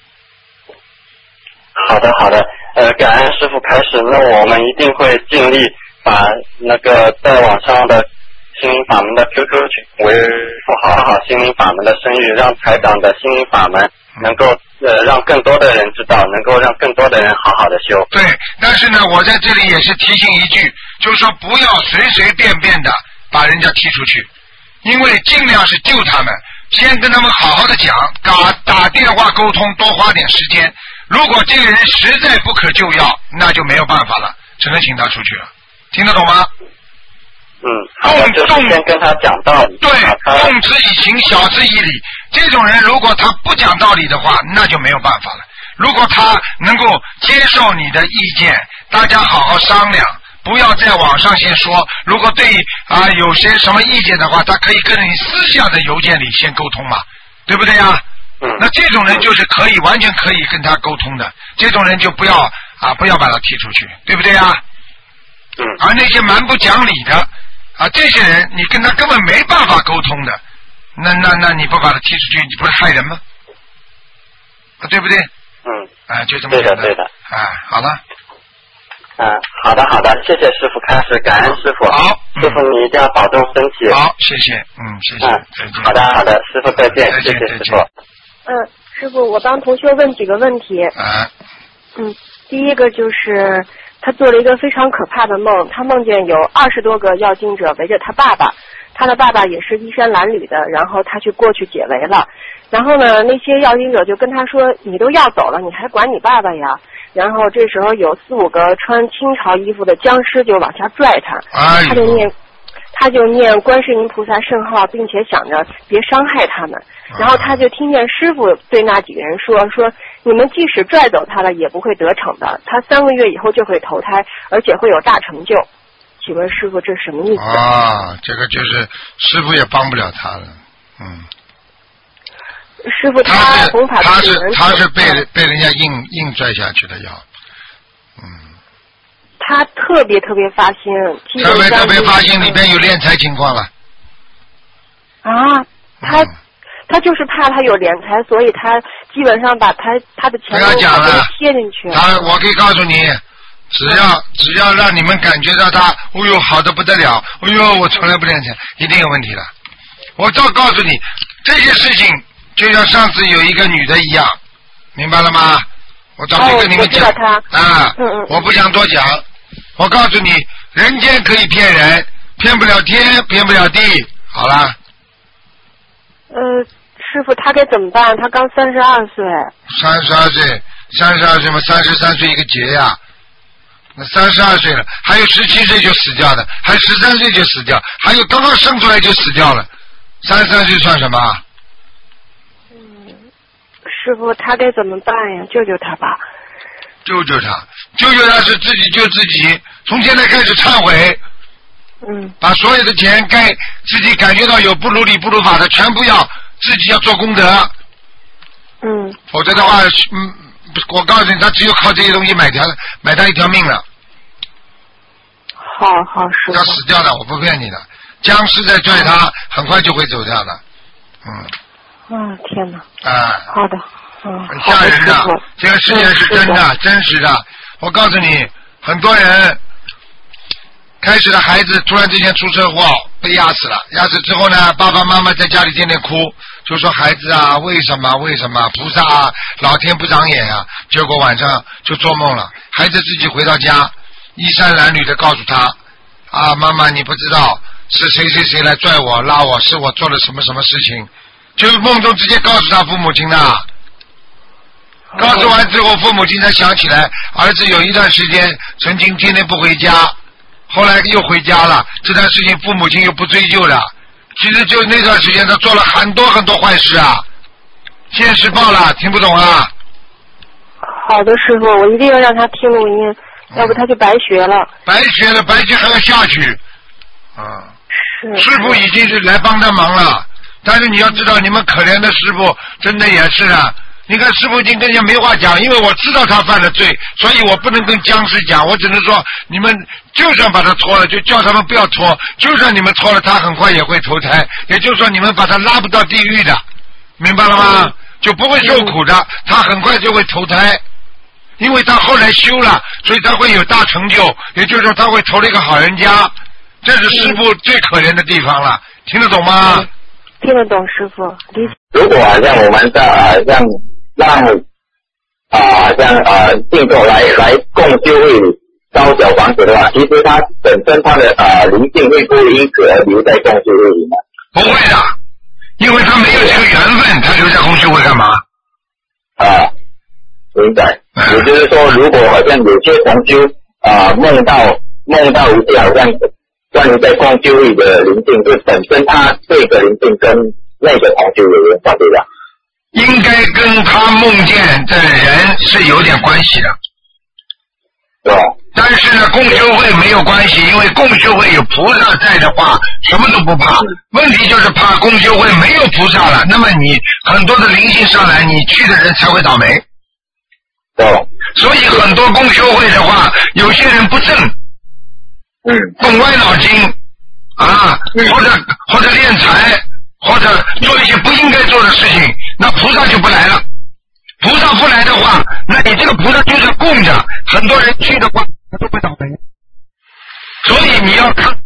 好的，感恩师父开始，那我们一定会尽力把那个在网上的心灵法门的 QQ 群维护好心灵法门的声誉，让台长的心灵法门能够让更多的人知道，能够让更多的人好好的修。 对，但是呢，我在这里也是提醒一句，就是说不要随随便便的把人家踢出去，因为尽量是救他们，先跟他们好好的讲，打电话沟通，多花点时间。如果这个人实在不可救药，那就没有办法了，只能请他出去了。听得懂吗？ 就是先跟他讲道理。 对，动之以情，晓之以理。这种人如果他不讲道理的话，那就没有办法了。如果他能够接受你的意见，大家好好商量，不要在网上先说。如果对有些什么意见的话，他可以跟你私下的邮件里先沟通嘛，对不对呀？那这种人就是完全可以跟他沟通的，这种人就不要把他踢出去，对不对呀？而那些蛮不讲理的这些人你跟他根本没办法沟通的，那你不把他踢出去，你不是害人吗？对不对？就这么简单。 对的。 好了。 好的，谢谢师傅开始，感恩师傅。好，师傅你一定要保重身体。 好，谢谢，谢谢。再见。 好的，师傅再见，谢谢师傅。 师傅，我帮同学问几个问题。第一个就是他做了一个非常可怕的梦，他梦见有20多个要经者围着他爸爸，他的爸爸也是衣衫褴褛的，然后他过去解围了，然后呢那些要经者就跟他说，你都要走了，你还管你爸爸呀？然后这时候有4、5个穿清朝衣服的僵尸就往下拽他，他就念观世音菩萨圣号，并且想着别伤害他们。然后他就听见师傅对那几个人说你们即使拽走他了也不会得逞的，他3个月以后就会投胎，而且会有大成就。请问师傅这是什么意思？ 这个就是师傅也帮不了他了。 师傅他弘法的人他是被人家硬拽下去的要。 他特别发心， 特别发心里边有敛财情况了。 啊，他就是怕他有敛财，所以他基本上把他的钱都贴进去。 我可以告诉你，只要让你们感觉到他，哦呦好的不得了，哦呦我从来不敛财，一定有问题的。我照告诉你，这些事情就像上次有一个女的一样，明白了吗？我早就跟你们讲我不想多讲。我告诉你，人间可以骗人，骗不了天，骗不了地。好了。 师傅，他该怎么办？他刚32岁。 32岁嘛，33岁一个劫呀。那32岁了，还有17岁就死掉的，还有13岁就死掉，还有刚刚生出来就死掉了。33岁算什么？ 师傅，他该怎么办呀？救救他吧！ 救救他是自己救自己，从现在开始忏悔。把所有的钱该自己感觉到有不如理不如法的，全部要自己要做功德。否则的话，我告诉你，他只有靠这些东西买他一条命了。 好，师傅。 要死掉的，我不骗你的。僵尸在拽他，很快就会走掉的。 天哪！好的。 很吓人的，这个事情是真的，真实的。我告诉你，很多人开始的孩子突然之间出车祸被压死了，压死之后呢，爸爸妈妈在家里天天哭，就说孩子啊，为什么菩萨啊，老天不长眼啊。结果晚上就做梦了，孩子自己回到家，衣衫褴褛的告诉他妈妈你不知道是谁来拽我拉我，是我做了什么事情，就是梦中直接告诉他父母亲的。告诉完之后，父母亲才想起来，儿子有一段时间曾经天天不回家，后来又回家了。这段事情父母亲又不追究了。其实就那段时间，他做了很多坏事啊。现实报了，听不懂啊？ 好的，师傅，我一定要让他听录音，要不他就白学了。白学还要下去。师傅已经是来帮他忙了，但是你要知道，你们可怜的师傅真的也是啊。你看师父已经跟人家没话讲，因为我知道他犯了罪，所以我不能跟僵尸讲，我只能说你们就算把他拖了，就叫他们不要拖，就算你们拖了，他很快也会投胎，也就是说你们把他拉不到地狱的，明白了吗？就不会受苦的，他很快就会投胎，因为他后来修了，所以他会有大成就，也就是说他会投了一个好人家，这是师父最可怜的地方了，听得懂吗？ 听得懂，师父。 如果像我们的让信众来共修会烧小房子的话，其实他本身他的灵性会不会因此而留在共修会里呢？ 不会的，因为他没有这个缘分，他留在共修会干嘛？ 明白。也就是说，如果好像有些同修梦到一些好像关于在共修会的灵性，就本身他这个灵性跟那个同修有缘分，对吧？ 应该跟他梦见的人是有点关系的，但是呢，共修会没有关系，因为共修会有菩萨在的话，什么都不怕。问题就是怕共修会没有菩萨了，那么你很多的灵性上来，你去的人才会倒霉。所以很多共修会的话，有些人不正，动歪脑筋或者敛财，或者做一些不应该做的事情，那菩萨就不来了。菩萨不来的话，那你这个菩萨就是供着，很多人去的话，他都会倒霉。所以你要看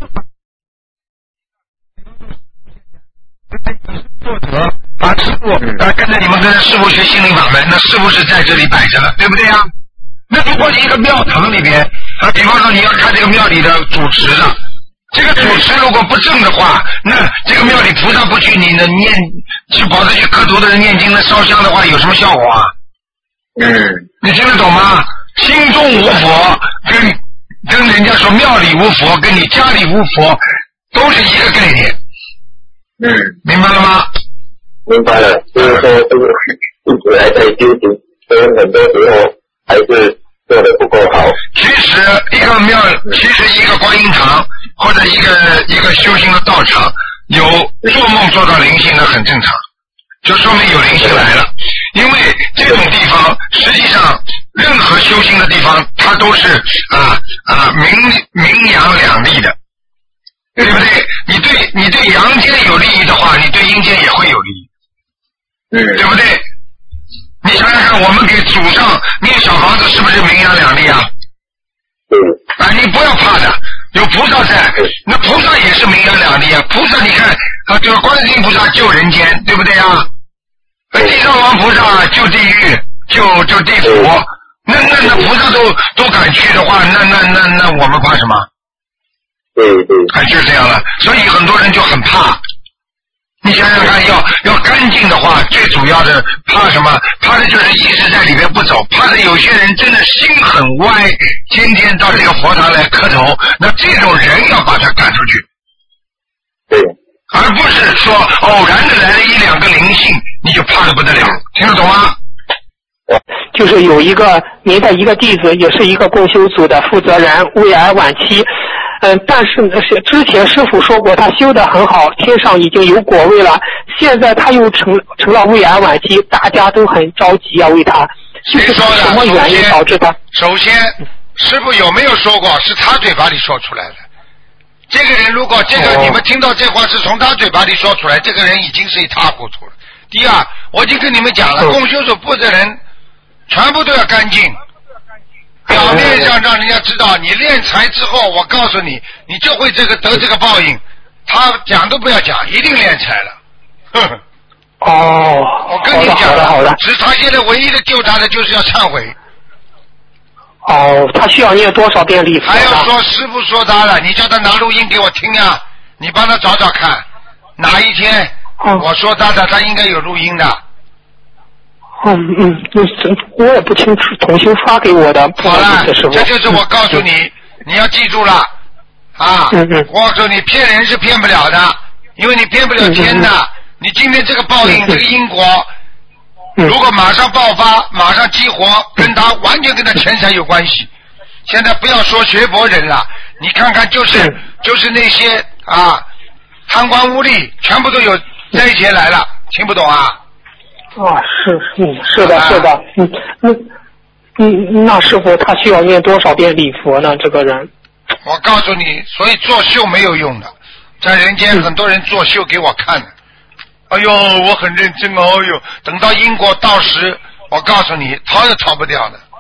作者师父跟着你们跟着师父学心灵法门，那师父是在这里摆着了，对不对呀？那如果你一个庙堂里边比方说你要看这个庙里的主持的，这个主持如果不正的话，那这个庙里菩萨不去，你的去跑着去磕头的人念经的烧香的话，有什么效果啊？你听得懂吗？心中无佛跟人家说庙里无佛，跟你家里无佛都是一个概念。明白了吗？ 明白了，就是说这个一直还在修行，所以很多时候还是做得不够好。 其实一个观音堂或者一个修行的道场，有做梦做到灵性的很正常，就说明有灵性来了。因为这种地方实际上任何修行的地方，它都是明阳两利的。 对不对？你对阳间有利益的话，你对阴间也会有利益，对不对？你想想看，我们给祖上念小房子是不是名扬两利啊？啊，你不要怕的，有菩萨在，那菩萨也是名扬两利啊。菩萨你看啊，这个观世音菩萨救人间，对不对啊？地藏王菩萨救地狱，救地府，那菩萨都敢去的话，那我们怕什么？就是这样了。所以很多人就很怕。你想想看，要干净的话，最主要的怕什么？怕的就是一直在里面不走，怕的有些人真的心很歪，天天到这个佛堂来磕头，那这种人要把他赶出去，而不是说偶然的来了1-2个灵性，你就怕得不得了，听得懂吗？ 就是有一个您的一个弟子，也是一个共修组的负责人，胃癌晚期。但是之前师傅说过他修得很好，天上已经有果位了，现在他又成了胃癌晚期，大家都很着急啊，为他。就是什么原因导致他？ 首先，师傅有没有说过是他嘴巴里说出来的？这个人如果你们听到这话是从他嘴巴里说出来，这个人已经是一塌糊涂了。第二，我已经跟你们讲了，共修所负责人全部都要干净。表面上让人家知道你敛财之后，我告诉你，你就会得这个报应。他讲都不要讲，一定敛财了。我跟你讲了， 好的。 只是他现在唯一的救他的就是要忏悔。 他需要念多少遍礼佛？ 还要说师父说他了，你叫他拿录音给我听啊，你帮他找找看，哪一天我说他的，他应该有录音的。 我也不清楚，同修发给我的。 好了，这就是我告诉你，你要记住了啊！我告诉你，骗人是骗不了的，因为你骗不了天的。你今天这个报应，这个因果，如果马上爆发，马上激活，完全跟他钱财有关系。现在不要说学佛人了，你看看就是那些啊贪官污吏，全部都有这一些来了，听不懂啊？ 是的，那师傅他需要念多少遍礼佛呢？这个人， 我告诉你，所以作秀没有用的，在人间很多人作秀给我看的。哎呦，我很认真哦，哎呦，等到因果到时，我告诉你，逃也逃不掉的。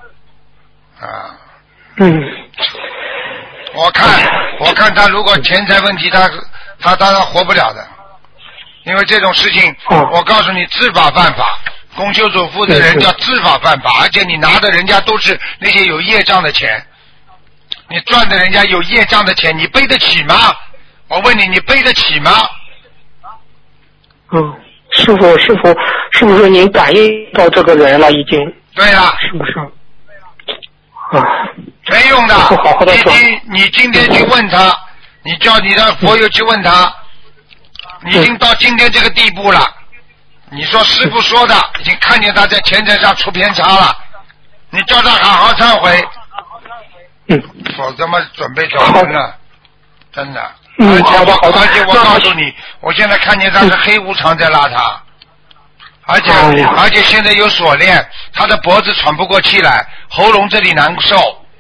我看他如果钱财问题，他当然活不了的。因为这种事情，我告诉你，知法犯法，公修所负责人叫知法犯法，而且你拿的人家都是那些有业障的钱，你赚的人家有业障的钱，你背得起吗？我问你，你背得起吗？ 师傅，是不是您感应到这个人了？已经。 对了。 是不是？ 没用的。你今天去问他，你叫你的佛友去问他。你已经到今天这个地步了，你说师父说的，已经看见他在钱财上出偏差了，你叫他好好忏悔，否则嘛准备走人了，真的。而且我告诉你，我现在看见他是黑无常在拉他，而且现在有锁链，他的脖子喘不过气来，喉咙这里难受。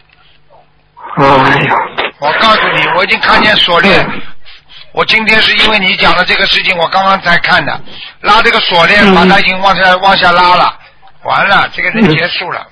我告诉你，我已经看见锁链。我今天是因为你讲的这个事情，我刚刚才看的，拉这个锁链，把它已经往下拉了，完了，这个人结束了。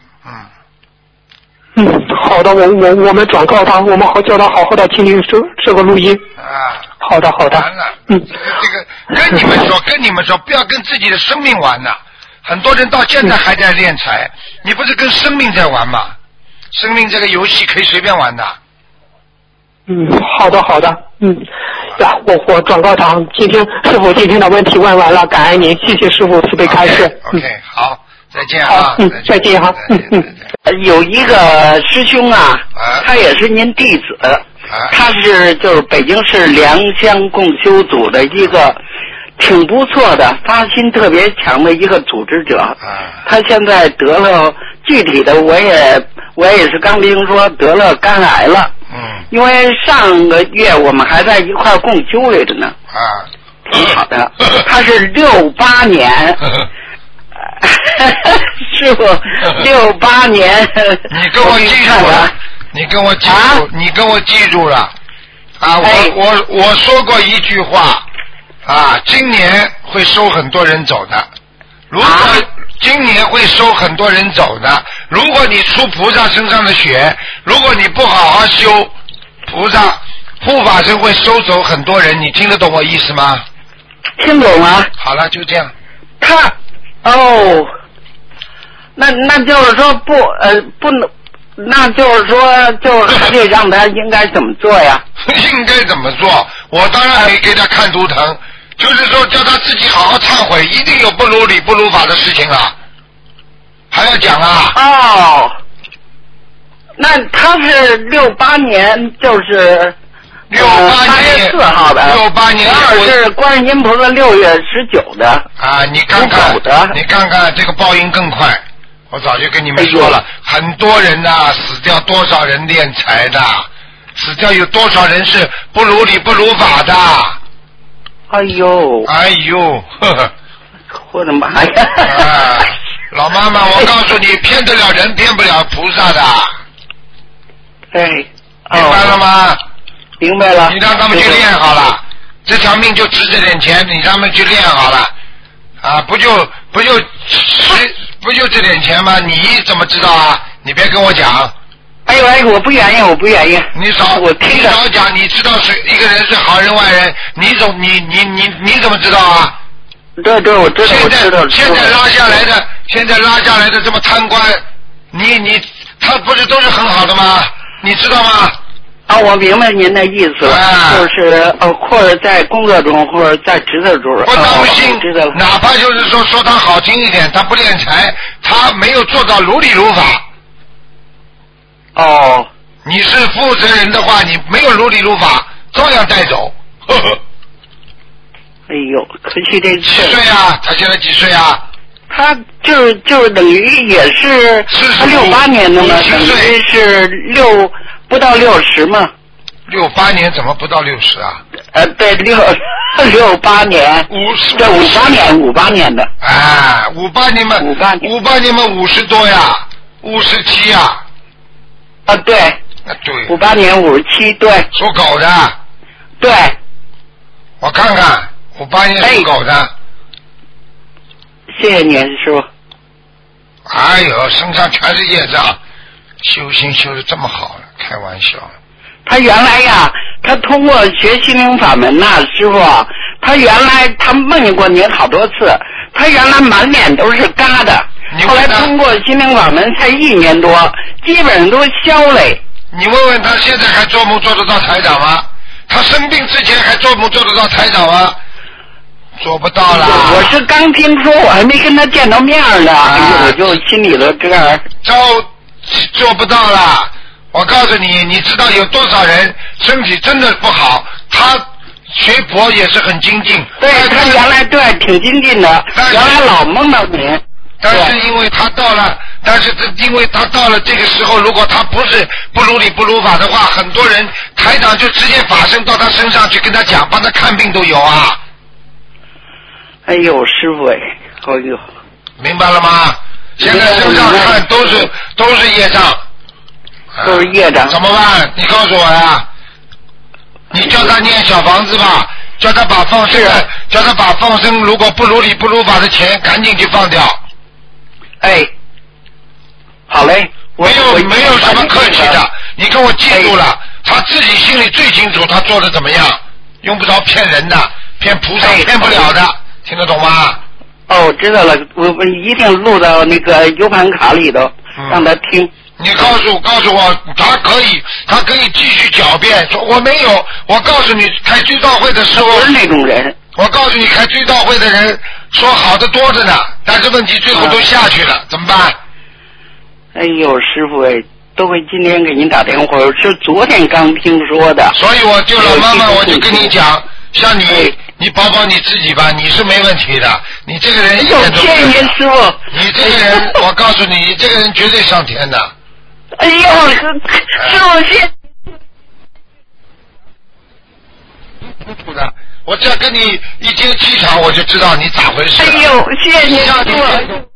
好的，我们转告他，我们好叫他好好的听听这个录音。好的。 完了，这个跟你们说，不要跟自己的生命玩呐。很多人到现在还在敛财，你不是跟生命在玩吗？生命这个游戏可以随便玩的。 好的。我转告他，师傅今天的问题问完了，感恩您，谢谢师傅慈悲开示。 OK， 好，再见啊。 再见哈。 有一个师兄啊，他也是您弟子，他是就是北京市良乡共修组的一个挺不错的、发心特别强的一个组织者。他现在得了，具体的我也是刚听说得了肝癌了。因为上个月我们还在一块共修来着呢。挺好的。他是68年。师傅，68年。 你跟我记住了，你跟我记住了， 啊，我说过一句话啊，今年会收很多人走的。如果今年会收很多人走的，如果你出菩萨身上的血，如果你不好好修，菩萨护法神会收走很多人，你听得懂我意思吗？ 听懂了。 好了，就这样。 那就是说不能，那就是说还得让他应该怎么做呀？ 应该怎么做？我当然没给他看图腾。就是说叫他自己好好忏悔，一定有不如理不如法的事情了，还要讲啊？ 哦，那他是68年，就是 68年 8月4号的 ，68年 ，2是观世音菩萨6月19的。 啊，你看看这个报应更快。我早就跟你们说了，很多人呐，死掉多少人敛财的，死掉有多少人是不如理不如法的。 哎呦， 呵呵， 我的妈呀！ 老妈妈，我告诉你，骗得了人，骗不了菩萨的。 明白了吗？ 明白了。 你让他们去练好了，这条命就值这点钱，你让他们去练好了，啊，不就这点钱吗？你怎么知道啊？你别跟我讲。 我不愿意。 你少讲，你知道一个人是好人坏人，你怎么知道啊？ 对，我知道。 现在拉下来的这么贪官，他不是都是很好的吗？你知道吗？ 啊，我明白您的意思了，就是或者在工作中，或者在职责中。 不当心，哪怕就是说他好听一点，他不敛财，他没有做到如理如法。你是负责人的话，你没有如理如法，照样带走。呵呵。 哎呦，可惜这几岁啊？他现在几岁啊？ 他就是等于也是他68年的嘛，等于是不到60嘛。 68年怎么不到60啊？ 对，68年。对，58年的。 哎，58年嘛50多呀，57呀。 啊，对。 对。 58年57，对。 属狗的。 对。 我看看，58年属狗的。 谢谢您，师傅。 哎呦，身上全是业障，修行修得这么好，开玩笑。 他原来呀，他通过学心灵法门呐，师傅，他原来他梦见过您好多次，他原来满脸都是疙瘩，后来通过心灵法门才1年多，基本上都消了。 你问问他现在还做梦做得到台长吗？他生病之前还做梦做得到台长吗？做不到了。 我是刚听说，我还没跟他见到面呢，我就心里头这样。 做不到了。我告诉你，你知道有多少人身体真的不好，他学佛也是很精进。 对，他原来对挺精进的，原来老梦到你。 但是因为他到了这个时候，如果他不是不如理不如法的话，很多人台长就直接法身到他身上去跟他讲，帮他看病都有啊。 哎呦，师傅哎，哎呦， 明白了吗？现在身上看都是业障， 都是业障。 怎么办？你告诉我呀。你叫他念小房子吧，叫他把放生如果不如理不如法的钱赶紧去放掉。 哎，好嘞， 没有什么客气的，你跟我记住了，他自己心里最清楚他做的怎么样，用不着骗人的，骗菩萨骗不了的，听得懂吗？ 哦，知道了，我一定录到那个 U 盘卡里头，让他听。 你告诉我，他可以继续狡辩，说我没有。我告诉你，开追悼会的时候， 不是那种人。 我告诉你，开追悼会的人说好的多着呢，但是问题最后都下去了，怎么办？ 哎呦，师傅哎，都会今天给您打电话，是昨天刚听说的。 所以我就老妈妈，我就跟你讲，像你保保你自己吧，你是没问题的。你这个人一点都不谢谢您师傅。 你这个人，我告诉你，你这个人绝对上天的。 哎呦，师傅谢。 我只要跟你一接气场，我就知道你咋回事。 哎呦，谢谢您师傅。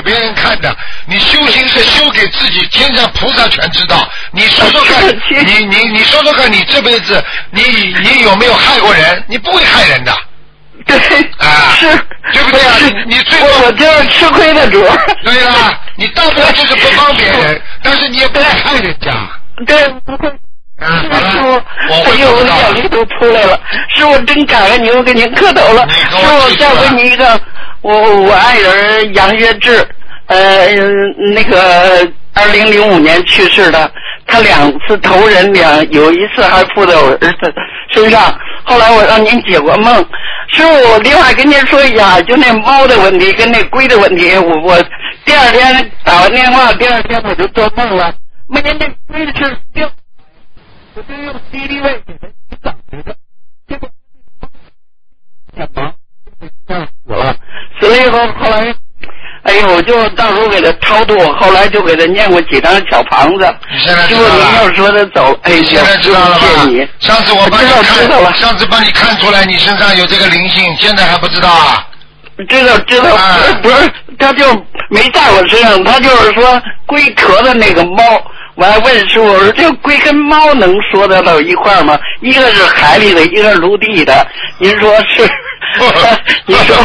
别人看的。你修行是修给自己，天上菩萨全知道。你说说看，你说说看，你这辈子你有没有害过人？你不会害人的。 对啊， 是， 对不对啊？你最多我就是吃亏的主。 对啦，你大不了就是不帮别人，但是你也不会害人家。 对，不会。师傅，哎呦，我的眼泪都出来了。师傅真感恩您，我给您磕头了。师傅，再问您一个，我爱人杨月志，那个2005年去世的，他2次投人有一次还附在我儿子身上。后来我让您解过梦，师傅，我另外跟您说一下，就那猫的问题跟那龟的问题，我第2天打完电话，第2天我就做梦了，梦见那龟是6。我就用第一位给他洗澡的，结果小房死了，死了以后，后来，哎呦，我就到时候给他超度，后来就给他念过几张小房子。 你现在知道了？ 师傅，您要说他走，哎， 现在知道了吧？ 谢谢你。 上次我帮你知道了， 上次帮你看出来你身上有这个灵性，现在还不知道啊？ 知道，不是，他就没在我身上，他就是说龟壳的那个猫。我还问师傅，我说这龟跟猫能说得到一块吗？一个是海里的，一个是陆地的。您说是？您说？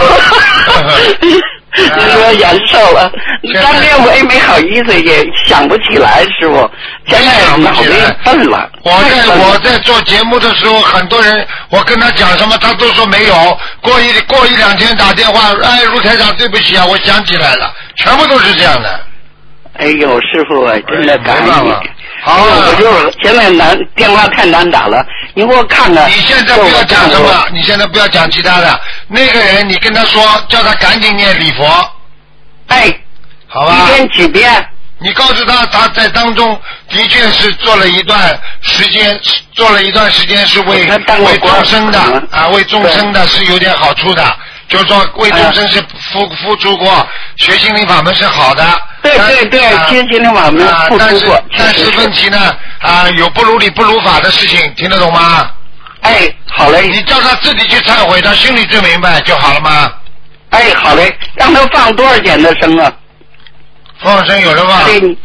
您说延寿了？当天我也没好意思，也想不起来，师傅。现在脑子也笨了。 我在做节目的时候，很多人我跟他讲什么，他都说没有。过一2天打电话，哎，卢台长，对不起啊，我想起来了，全部都是这样的。 哎呦，师傅，真的感恩你。 好， 我就是现在电话太难打了，您给我看看。 你现在不要讲什么，你现在不要讲其他的。那个人，你跟他说，叫他赶紧念礼佛。 哎， 好吧。 一天几遍？ 你告诉他，他在当中的确是做了一段时间是为众生的啊，为众生的是有点好处的。就是说，为众生是付出过，学心灵法门是好的。 对，学心灵法门付出过。 但是问题呢，有不如理不如法的事情，听得懂吗？ 哎，好嘞。 你叫他自己去忏悔，他心里最明白就好了吗？ 哎，好嘞。让他放多少钱的生啊？ 放生有人放。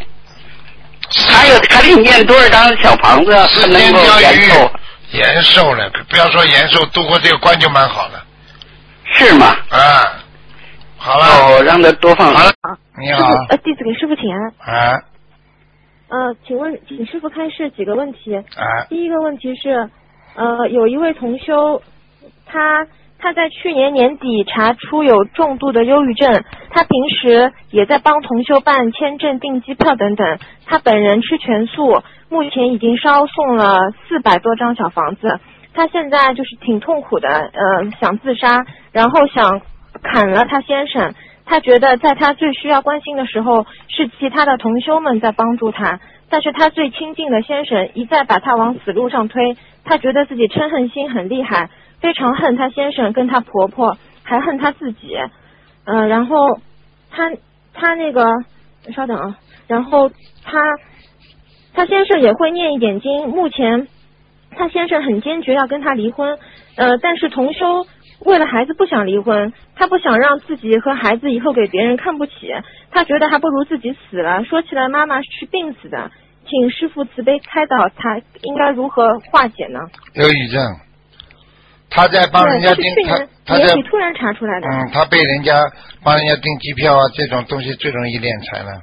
还得念多少张小房子才能够延寿了？不要说延寿，度过这个关就蛮好了。 是吗？ 好了。 让他多放。 好了。你好。 弟子给师父请安。请师父开示几个问题。第一个问题是，有一位同修，他在去年年底查出有重度的忧郁症，他平时也在帮同修办签证、订机票等等。他本人吃全素，目前已经烧送了400多张小房子。他现在就是挺痛苦的，想自杀，然后想砍了他先生。他觉得在他最需要关心的时候，是其他的同修们在帮助他，但是他最亲近的先生一再把他往死路上推。他觉得自己嗔恨心很厉害，非常恨他先生跟他婆婆，还恨他自己。然后他那个稍等啊，然后他先生也会念一点经，目前他先生很坚决要跟他离婚，但是同修为了孩子不想离婚，他不想让自己和孩子以后给别人看不起，他觉得还不如自己死了。说起来妈妈是病死的，请师父慈悲开导他应该如何化解呢？ 忧郁症，他在帮人家订，他年底突然查出来的。 他被人家帮人家订机票啊，这种东西最容易敛财了。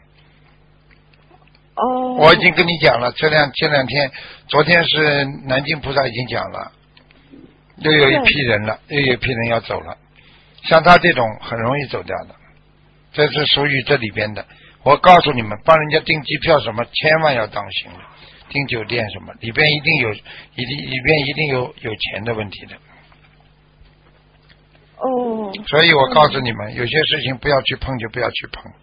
我已经跟你讲了，前两天，昨天是南京菩萨已经讲了，又有一批人了，又有一批人要走了，像他这种很容易走掉的，这是属于这里边的。我告诉你们，帮人家订机票什么，千万要当心了，订酒店什么，里边一定有钱的问题的。所以我告诉你们，有些事情不要去碰就不要去碰。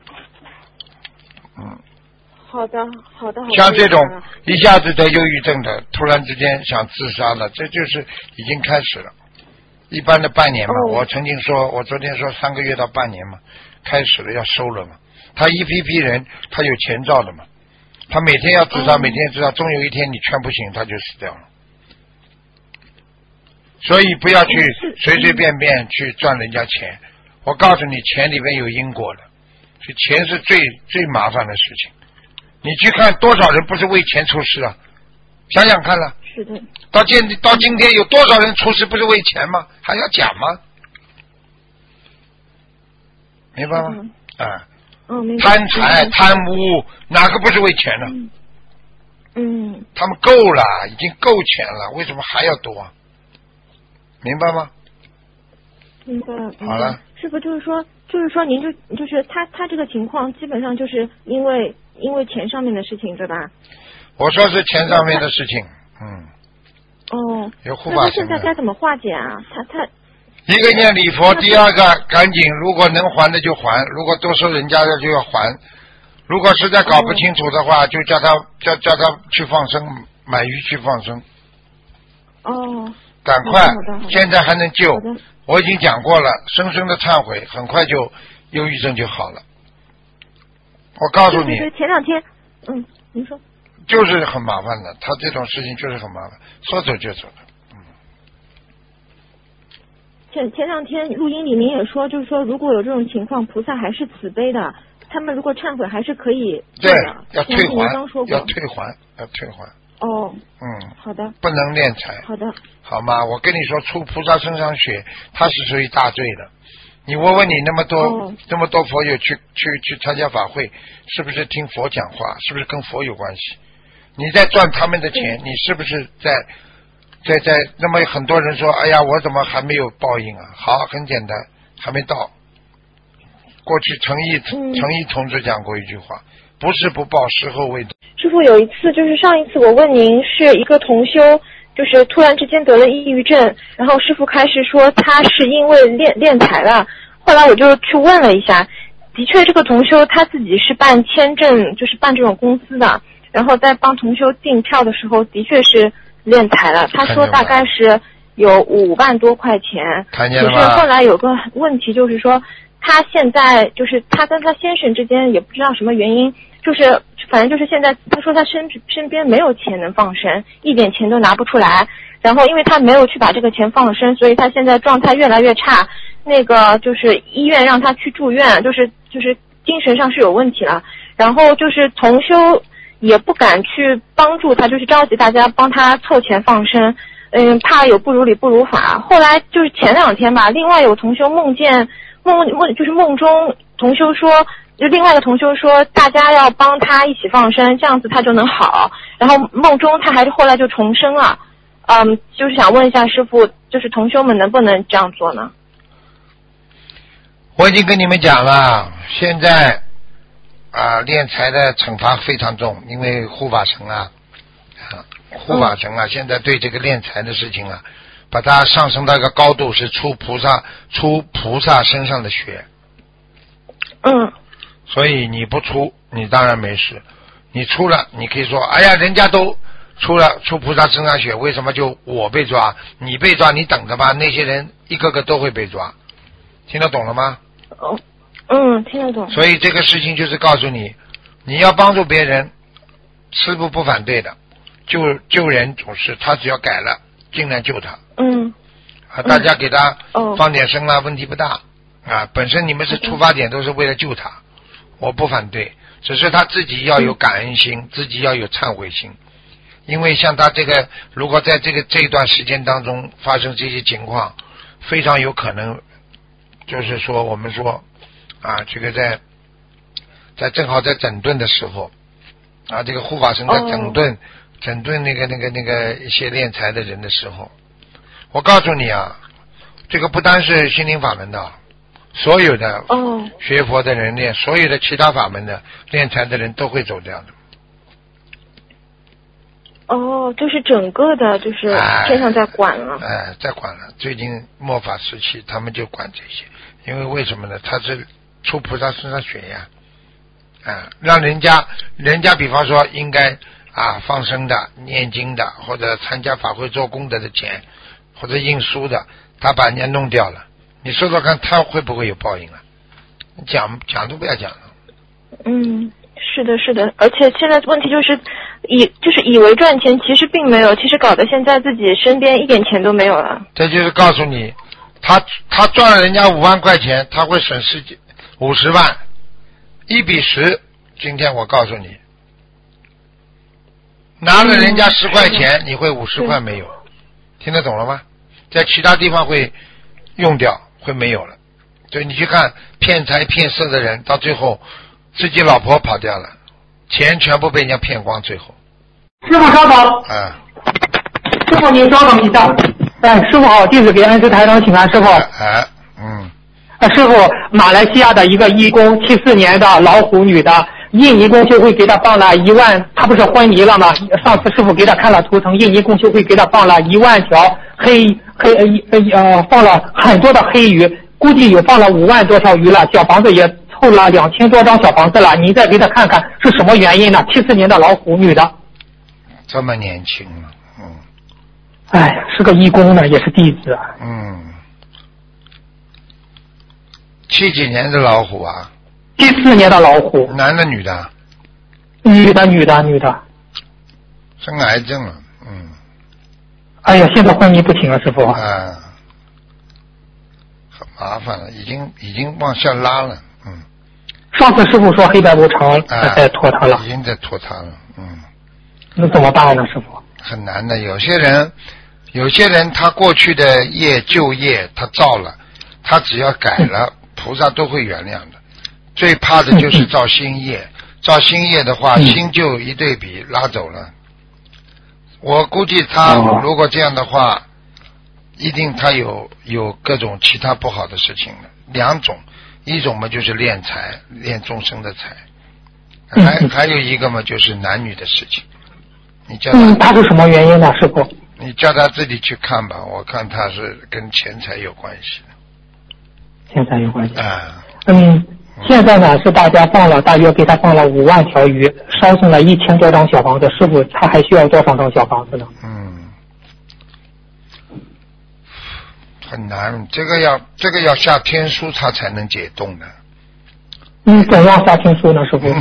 好的。 像这种一下子得忧郁症的，突然之间想自杀了，这就是已经开始了。一般的半年嘛，我昨天说3个月到半年嘛，开始了要收了嘛。他一批人，他有前兆的嘛，他每天要自杀，每天自杀，终有一天你劝不醒他就死掉了。所以不要去随随便便去赚人家钱。我告诉你，钱里面有因果的。 所以钱是最麻烦的事情。你去看多少人不是为钱出事啊？想想看了。 是的。 到今天有多少人出事不是为钱吗？还要讲吗？明白吗？ 明白。 贪财贪污，哪个不是为钱呢？他们够了，已经够钱了，为什么还要多啊？明白吗？ 明白。 好了。 师傅就是说您就是他这个情况基本上就是因为钱上面的事情，对吧？ 我说是钱上面的事情。有护法神。 那他现在该怎么化解啊？他一个念礼佛，第二个赶紧，如果能还的就还，如果多收人家的就要还。如果实在搞不清楚的话，就叫他去放生，买鱼去放生。赶快，现在还能救。我已经讲过了，深深的忏悔，很快就忧郁症就好了。我告诉你， 前2天，您说， 就是很麻烦的，他这种事情就是很麻烦，说走就走的。 前2天录音里面也说，就是说如果有这种情况，菩萨还是慈悲的，他们如果忏悔还是可以。 对，要退还，要退还。好的。不能敛财。 好的。 好吗？我跟你说，出菩萨身上血，他是属于大罪的。你问你那么多佛友去参加法会，是不是听佛讲话？是不是跟佛有关系？你在赚他们的钱，你是不是在？那么很多人说，哎呀，我怎么还没有报应啊？好，很简单，还没到。过去程毅同志讲过一句话，不是不报，时候未到。 师父，有一次就是上一次我问您，是一个同修就是突然之间得了抑郁症，然后师父开始说他是因为敛财了，后来我就去问了一下，的确这个同修他自己是办签证，就是办这种公司的，然后在帮同修订票的时候的确是敛财了，他说大概是有5万多块钱。 看见了吗？ 可是后来有个问题就是说，他现在就是他跟他先生之间也不知道什么原因，就是反正就是现在他说他身边没有钱能放生，一点钱都拿不出来，然后因为他没有去把这个钱放生，所以他现在状态越来越差，那个就是医院让他去住院，就是精神上是有问题了，然后就是同修也不敢去帮助他，就是着急大家帮他凑钱放生，怕有不如理不如法。后来就是前2天吧，另外有同修就是梦中同修说，就另外一个同修说大家要帮他一起放生，这样子他就能好，然后梦中他还是后来就重生了。就是想问一下师父，就是同修们能不能这样做呢？ 我已经跟你们讲了，现在敛财的惩罚非常重，因为护法神现在对这个敛财的事情把它上升到一个高度，是出菩萨身上的血。所以你不出，你当然没事；你出了，你可以说，哎呀，人家都出菩萨身上血，为什么就我被抓？你被抓，你等着吧，那些人一个个都会被抓。听得懂了吗？ 听得懂。 所以这个事情就是告诉你，你要帮助别人，师父不反对的，救人总是他只要改了，尽量救他。大家给他放点生问题不大本身你们是出发点都是为了救他，我不反对，只是他自己要有感恩心，自己要有忏悔心。因为像他这个，如果在这一段时间当中发生这些情况，非常有可能就是说我们说这个在正好在整顿的时候这个护法神在整顿那个一些敛财的人的时候，我告诉你这个不单是心灵法门的，所有的学佛的人所有的其他法门的敛财的人都会走掉的。 就是整个的就是天上在管了。 在管了。最近末法时期他们就管这些，因为为什么呢？他是出菩萨身上血让人家比方说应该放生的、念经的，或者参加法会做功德的钱，或者印书的，他把人家弄掉了，你说说看他会不会有报应讲都不要讲了。 是的，而且现在问题就是以为赚钱，其实并没有，其实搞得现在自己身边一点钱都没有了。 这就是告诉你，他赚了人家5万块钱，他会损失50万， 1:10，今天我告诉你，拿了人家10块钱，你会50块没有，听得懂了吗？在其他地方会用掉，会没有了。所以你去看骗财骗色的人，到最后自己老婆跑掉了，钱全部被人家骗光，最后。 师傅稍等。师傅您稍等一下。师傅好，弟子给恩师台长请安，师傅。师傅，马来西亚的一个义工，74年的老虎女的，印尼共修会给她放了1万，她不是昏迷了吗？上次师傅给她看了图腾，印尼共修会给她放了1万条放了很多的黑鱼，估计有放了5万多条鱼了，小房子也凑了2000多张小房子了，您再给她看看是什么原因呢？74年的老虎女的， 这么年轻了， 是个义工呢，也是弟子。 70几年的老虎啊 ？74年的老虎。 男的女的？ 女的。 生癌症了， 哎呀，现在昏迷不醒了，师傅。 很麻烦了，已经往下拉了， 上次师傅说黑白无常在拖他了。 已经在拖他了， 那怎么办呢，师傅？ 很难的，有些人他过去的旧业他造了，他只要改了，菩萨都会原谅的。最怕的就是造新业，造新业的话，新旧一对比拉走了。我估计他如果这样的话，一定他有各种其他不好的事情了。2种，一种嘛就是敛财，敛众生的财，还有一个嘛就是男女的事情。你叫他是什么原因呢，师傅？ 你叫他自己去看吧，我看他是跟钱财有关系的。 钱财有关系现在呢是大家大约给他放了5万条鱼，烧送了1000多张小房子，师傅他还需要多少张小房子呢？ 很难，这个要下天书他才能解冻的。 怎样下天书呢，师傅？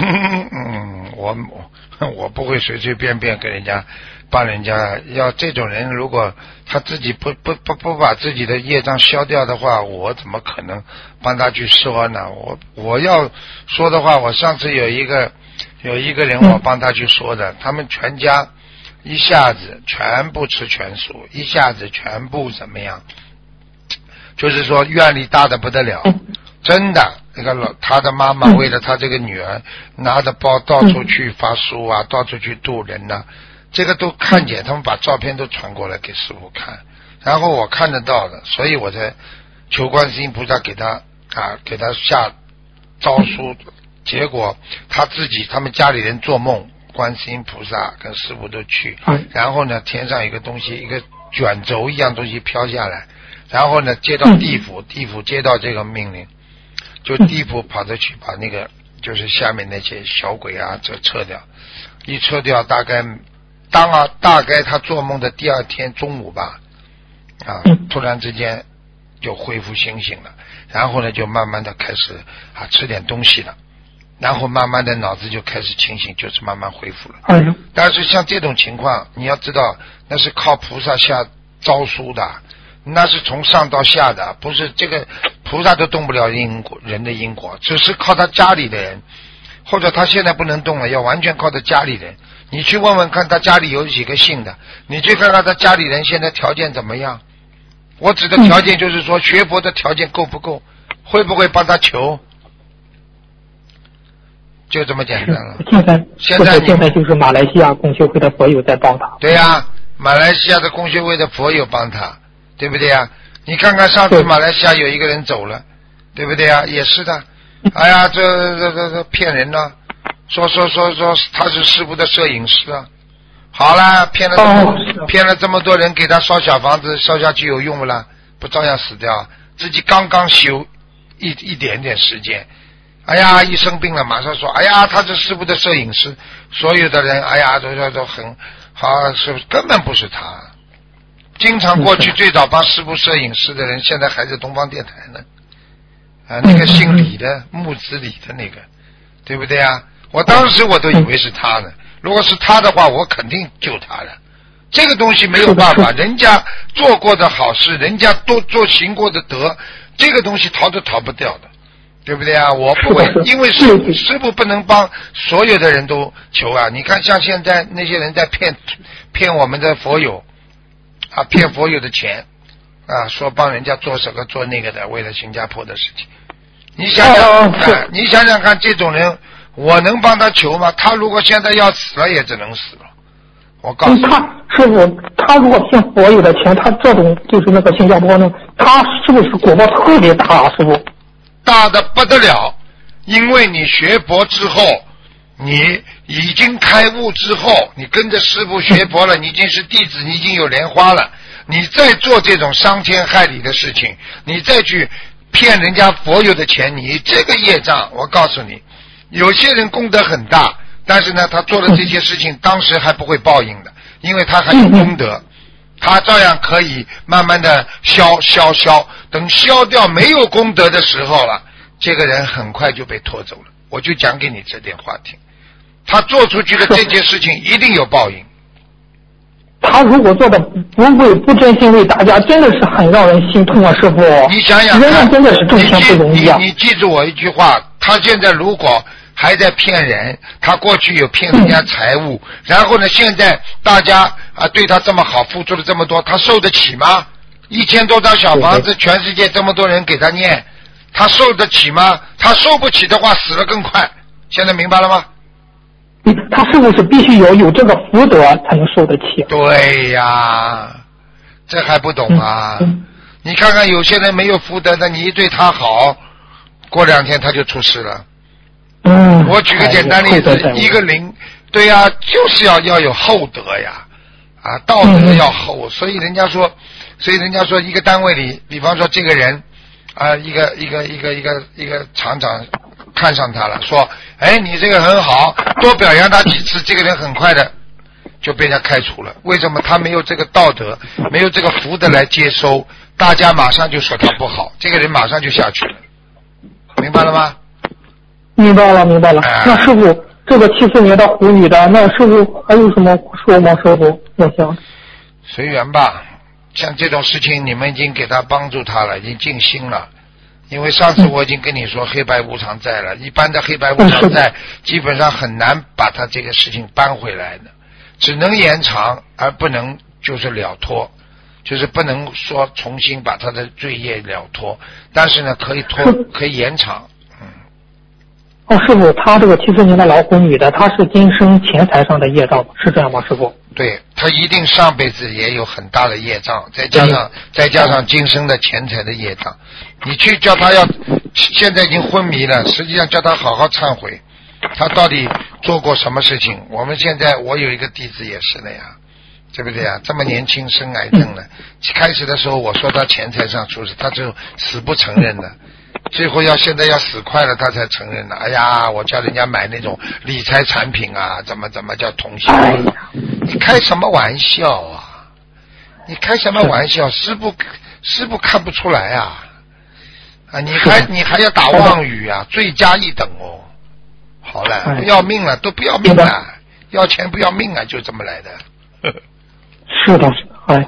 我不会随随便便给人家帮人家，要这种人如果他自己不把自己的业障消掉的话，我怎么可能帮他去说呢？我要说的话，我上次有一个人我帮他去说的，他们全家一下子全部吃全素，一下子全部怎么样，就是说愿力大的不得了，真的。那个他的妈妈为了他这个女儿，拿着包到处去发书啊，到处去渡人呐，这个都看见，他们把照片都传过来给师父看，然后我看得到的，所以我才求观世音菩萨给他下诏书，结果他们家里人做梦，观世音菩萨跟师父都去，然后呢天上有个东西，一个卷轴一样东西飘下来，然后呢接到地府，地府接到这个命令。就地府跑着去把那个就是下面那些小鬼啊这撤掉，一撤掉大概他做梦的第2天中午吧，突然之间就恢复清醒了，然后呢就慢慢的开始吃点东西了，然后慢慢的脑子就开始清醒，就是慢慢恢复了。但是像这种情况你要知道，那是靠菩萨下诏书的，那是从上到下的，不是这个菩萨都动不了人的因果，只是靠他家里的人，或者他现在不能动了，要完全靠他家里人。你去问问看他家里有几个信的，你去看看他家里人现在条件怎么样。我指的条件就是说学佛的条件够不够，会不会帮他求，就这么简单了。现在就是马来西亚共修会的佛友在帮他。 对呀，马来西亚的共修会的佛友帮他，对不对呀？你看看上次马来西亚有一个人走了，对不对呀？也是的。哎呀，这骗人呢，说他是师父的摄影师啊。好了，骗了这么多人，给他烧小房子，烧下去有用不啦？不照样死掉？自己刚刚修一点点时间，哎呀，一生病了马上说，哎呀，他是师父的摄影师，所有的人哎呀都很好，是不是根本不是他？经常过去最早帮师父摄影师的人，现在还在东方电台呢。那个姓李的，木子李的那个，对不对啊？我当时我都以为是他呢。如果是他的话，我肯定救他了。这个东西没有办法，人家做过的好事，人家都行过的德，这个东西逃都逃不掉的。 对不对啊？我不会，因为师父不能帮所有的人都求啊。你看，像现在那些人在骗我们的佛友啊，骗佛友的钱啊，说帮人家做这个做那个的，为了新加坡的事情。你想想，你想想看，这种人我能帮他求吗？他如果现在要死了，也只能死了。我告诉你， 师傅，他如果骗佛友的钱，他这种就是那个新加坡呢，他是不是果报特别大啊？师傅？ 大的不得了，因为你学佛之后，你已经开悟之后，你跟着师父学佛了，你已经是弟子，你已经有莲花了，你再做这种伤天害理的事情，你再去骗人家佛友的钱，你这个业障，我告诉你，有些人功德很大，但是呢，他做了这些事情，当时还不会报应的，因为他还有功德。他照样可以慢慢的消，等消掉没有功德的时候了，这个人很快就被拖走了。我就讲给你这点话听，他做出去的这件事情一定有报应。 他如果做的不真心为大家，真的是很让人心痛啊，师傅。 你想想看， 人真的是挣钱不容易啊。 你记住我一句话，他现在如果还在骗人，他过去有骗人家财物，然后呢，现在大家啊对他这么好，付出了这么多，他受得起吗？1000多张小房子，全世界这么多人给他念，他受得起吗？他受不起的话，死得更快。现在明白了吗？ 他是不是必须有这个福德才能受得起？ 对呀，这还不懂啊？你看看有些人没有福德的，你一对他好，过2天他就出事了。我举个简单例子，一个灵，对呀，就是要有厚德呀，啊，道德要厚，所以人家说一个单位里，比方说这个人啊，一个厂长看上他了，说，哎，你这个很好，多表扬他几次，这个人很快的就被人家开除了。为什么？他没有这个道德，没有这个福德来接收，大家马上就说他不好，这个人马上就下去了，明白了吗？ 明白了。那师傅，这个74年的虎女的，那师傅还有什么说吗？师傅，我想随缘吧。像这种事情，你们已经给他帮助他了，已经尽心了。因为上次我已经跟你说黑白无常债了，一般的黑白无常债基本上很难把他这个事情搬回来的，只能延长，而不能就是了脱，就是不能说重新把他的罪业了脱，但是呢可以延长。 师傅，他这个74年的老虎女的，她是今生钱财上的业障，是这样吗？师傅？ 对，他一定上辈子也有很大的业障，再加上今生的钱财的业障。你去叫他现在已经昏迷了，实际上叫他好好忏悔，他到底做过什么事情？我有一个弟子也是的呀，对不对呀？这么年轻生癌症了，开始的时候我说他钱财上出事，他就死不承认的。最后现在要死快了，他才承认了。哎呀，我叫人家买那种理财产品啊，怎么叫同修啊？你开什么玩笑啊？你开什么玩笑？师父看不出来啊！啊，你还要打妄语啊，罪加一等哦。好了，不要命了，都不要命了，要钱不要命啊，就这么来的。 是的，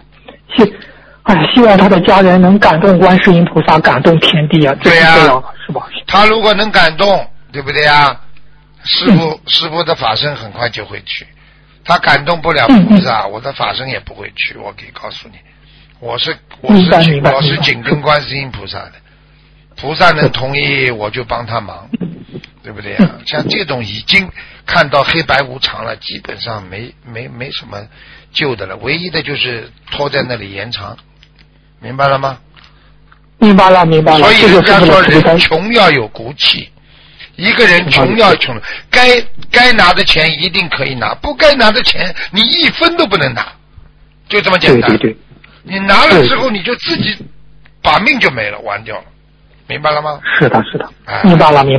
希望他的家人能感动观世音菩萨，感动天地啊！ 对呀， 是吧？ 他如果能感动，对不对啊？师父的法身很快就会去。他感动不了菩萨，我的法身也不会去。我可以告诉你，我是紧跟观世音菩萨的，菩萨能同意我就帮他忙，对不对啊？像这种已经看到黑白无常了，基本上没什么救的了，唯一的就是拖在那里延长。明白了吗？ 明白了。 所以人家说人穷要有骨气，一个人穷要穷，该拿的钱一定可以拿，不该拿的钱你1分都不能拿，就这么简单。 对， 你拿了之后你就自己把命就没了，完掉了，明白了吗？ 是的，明白了。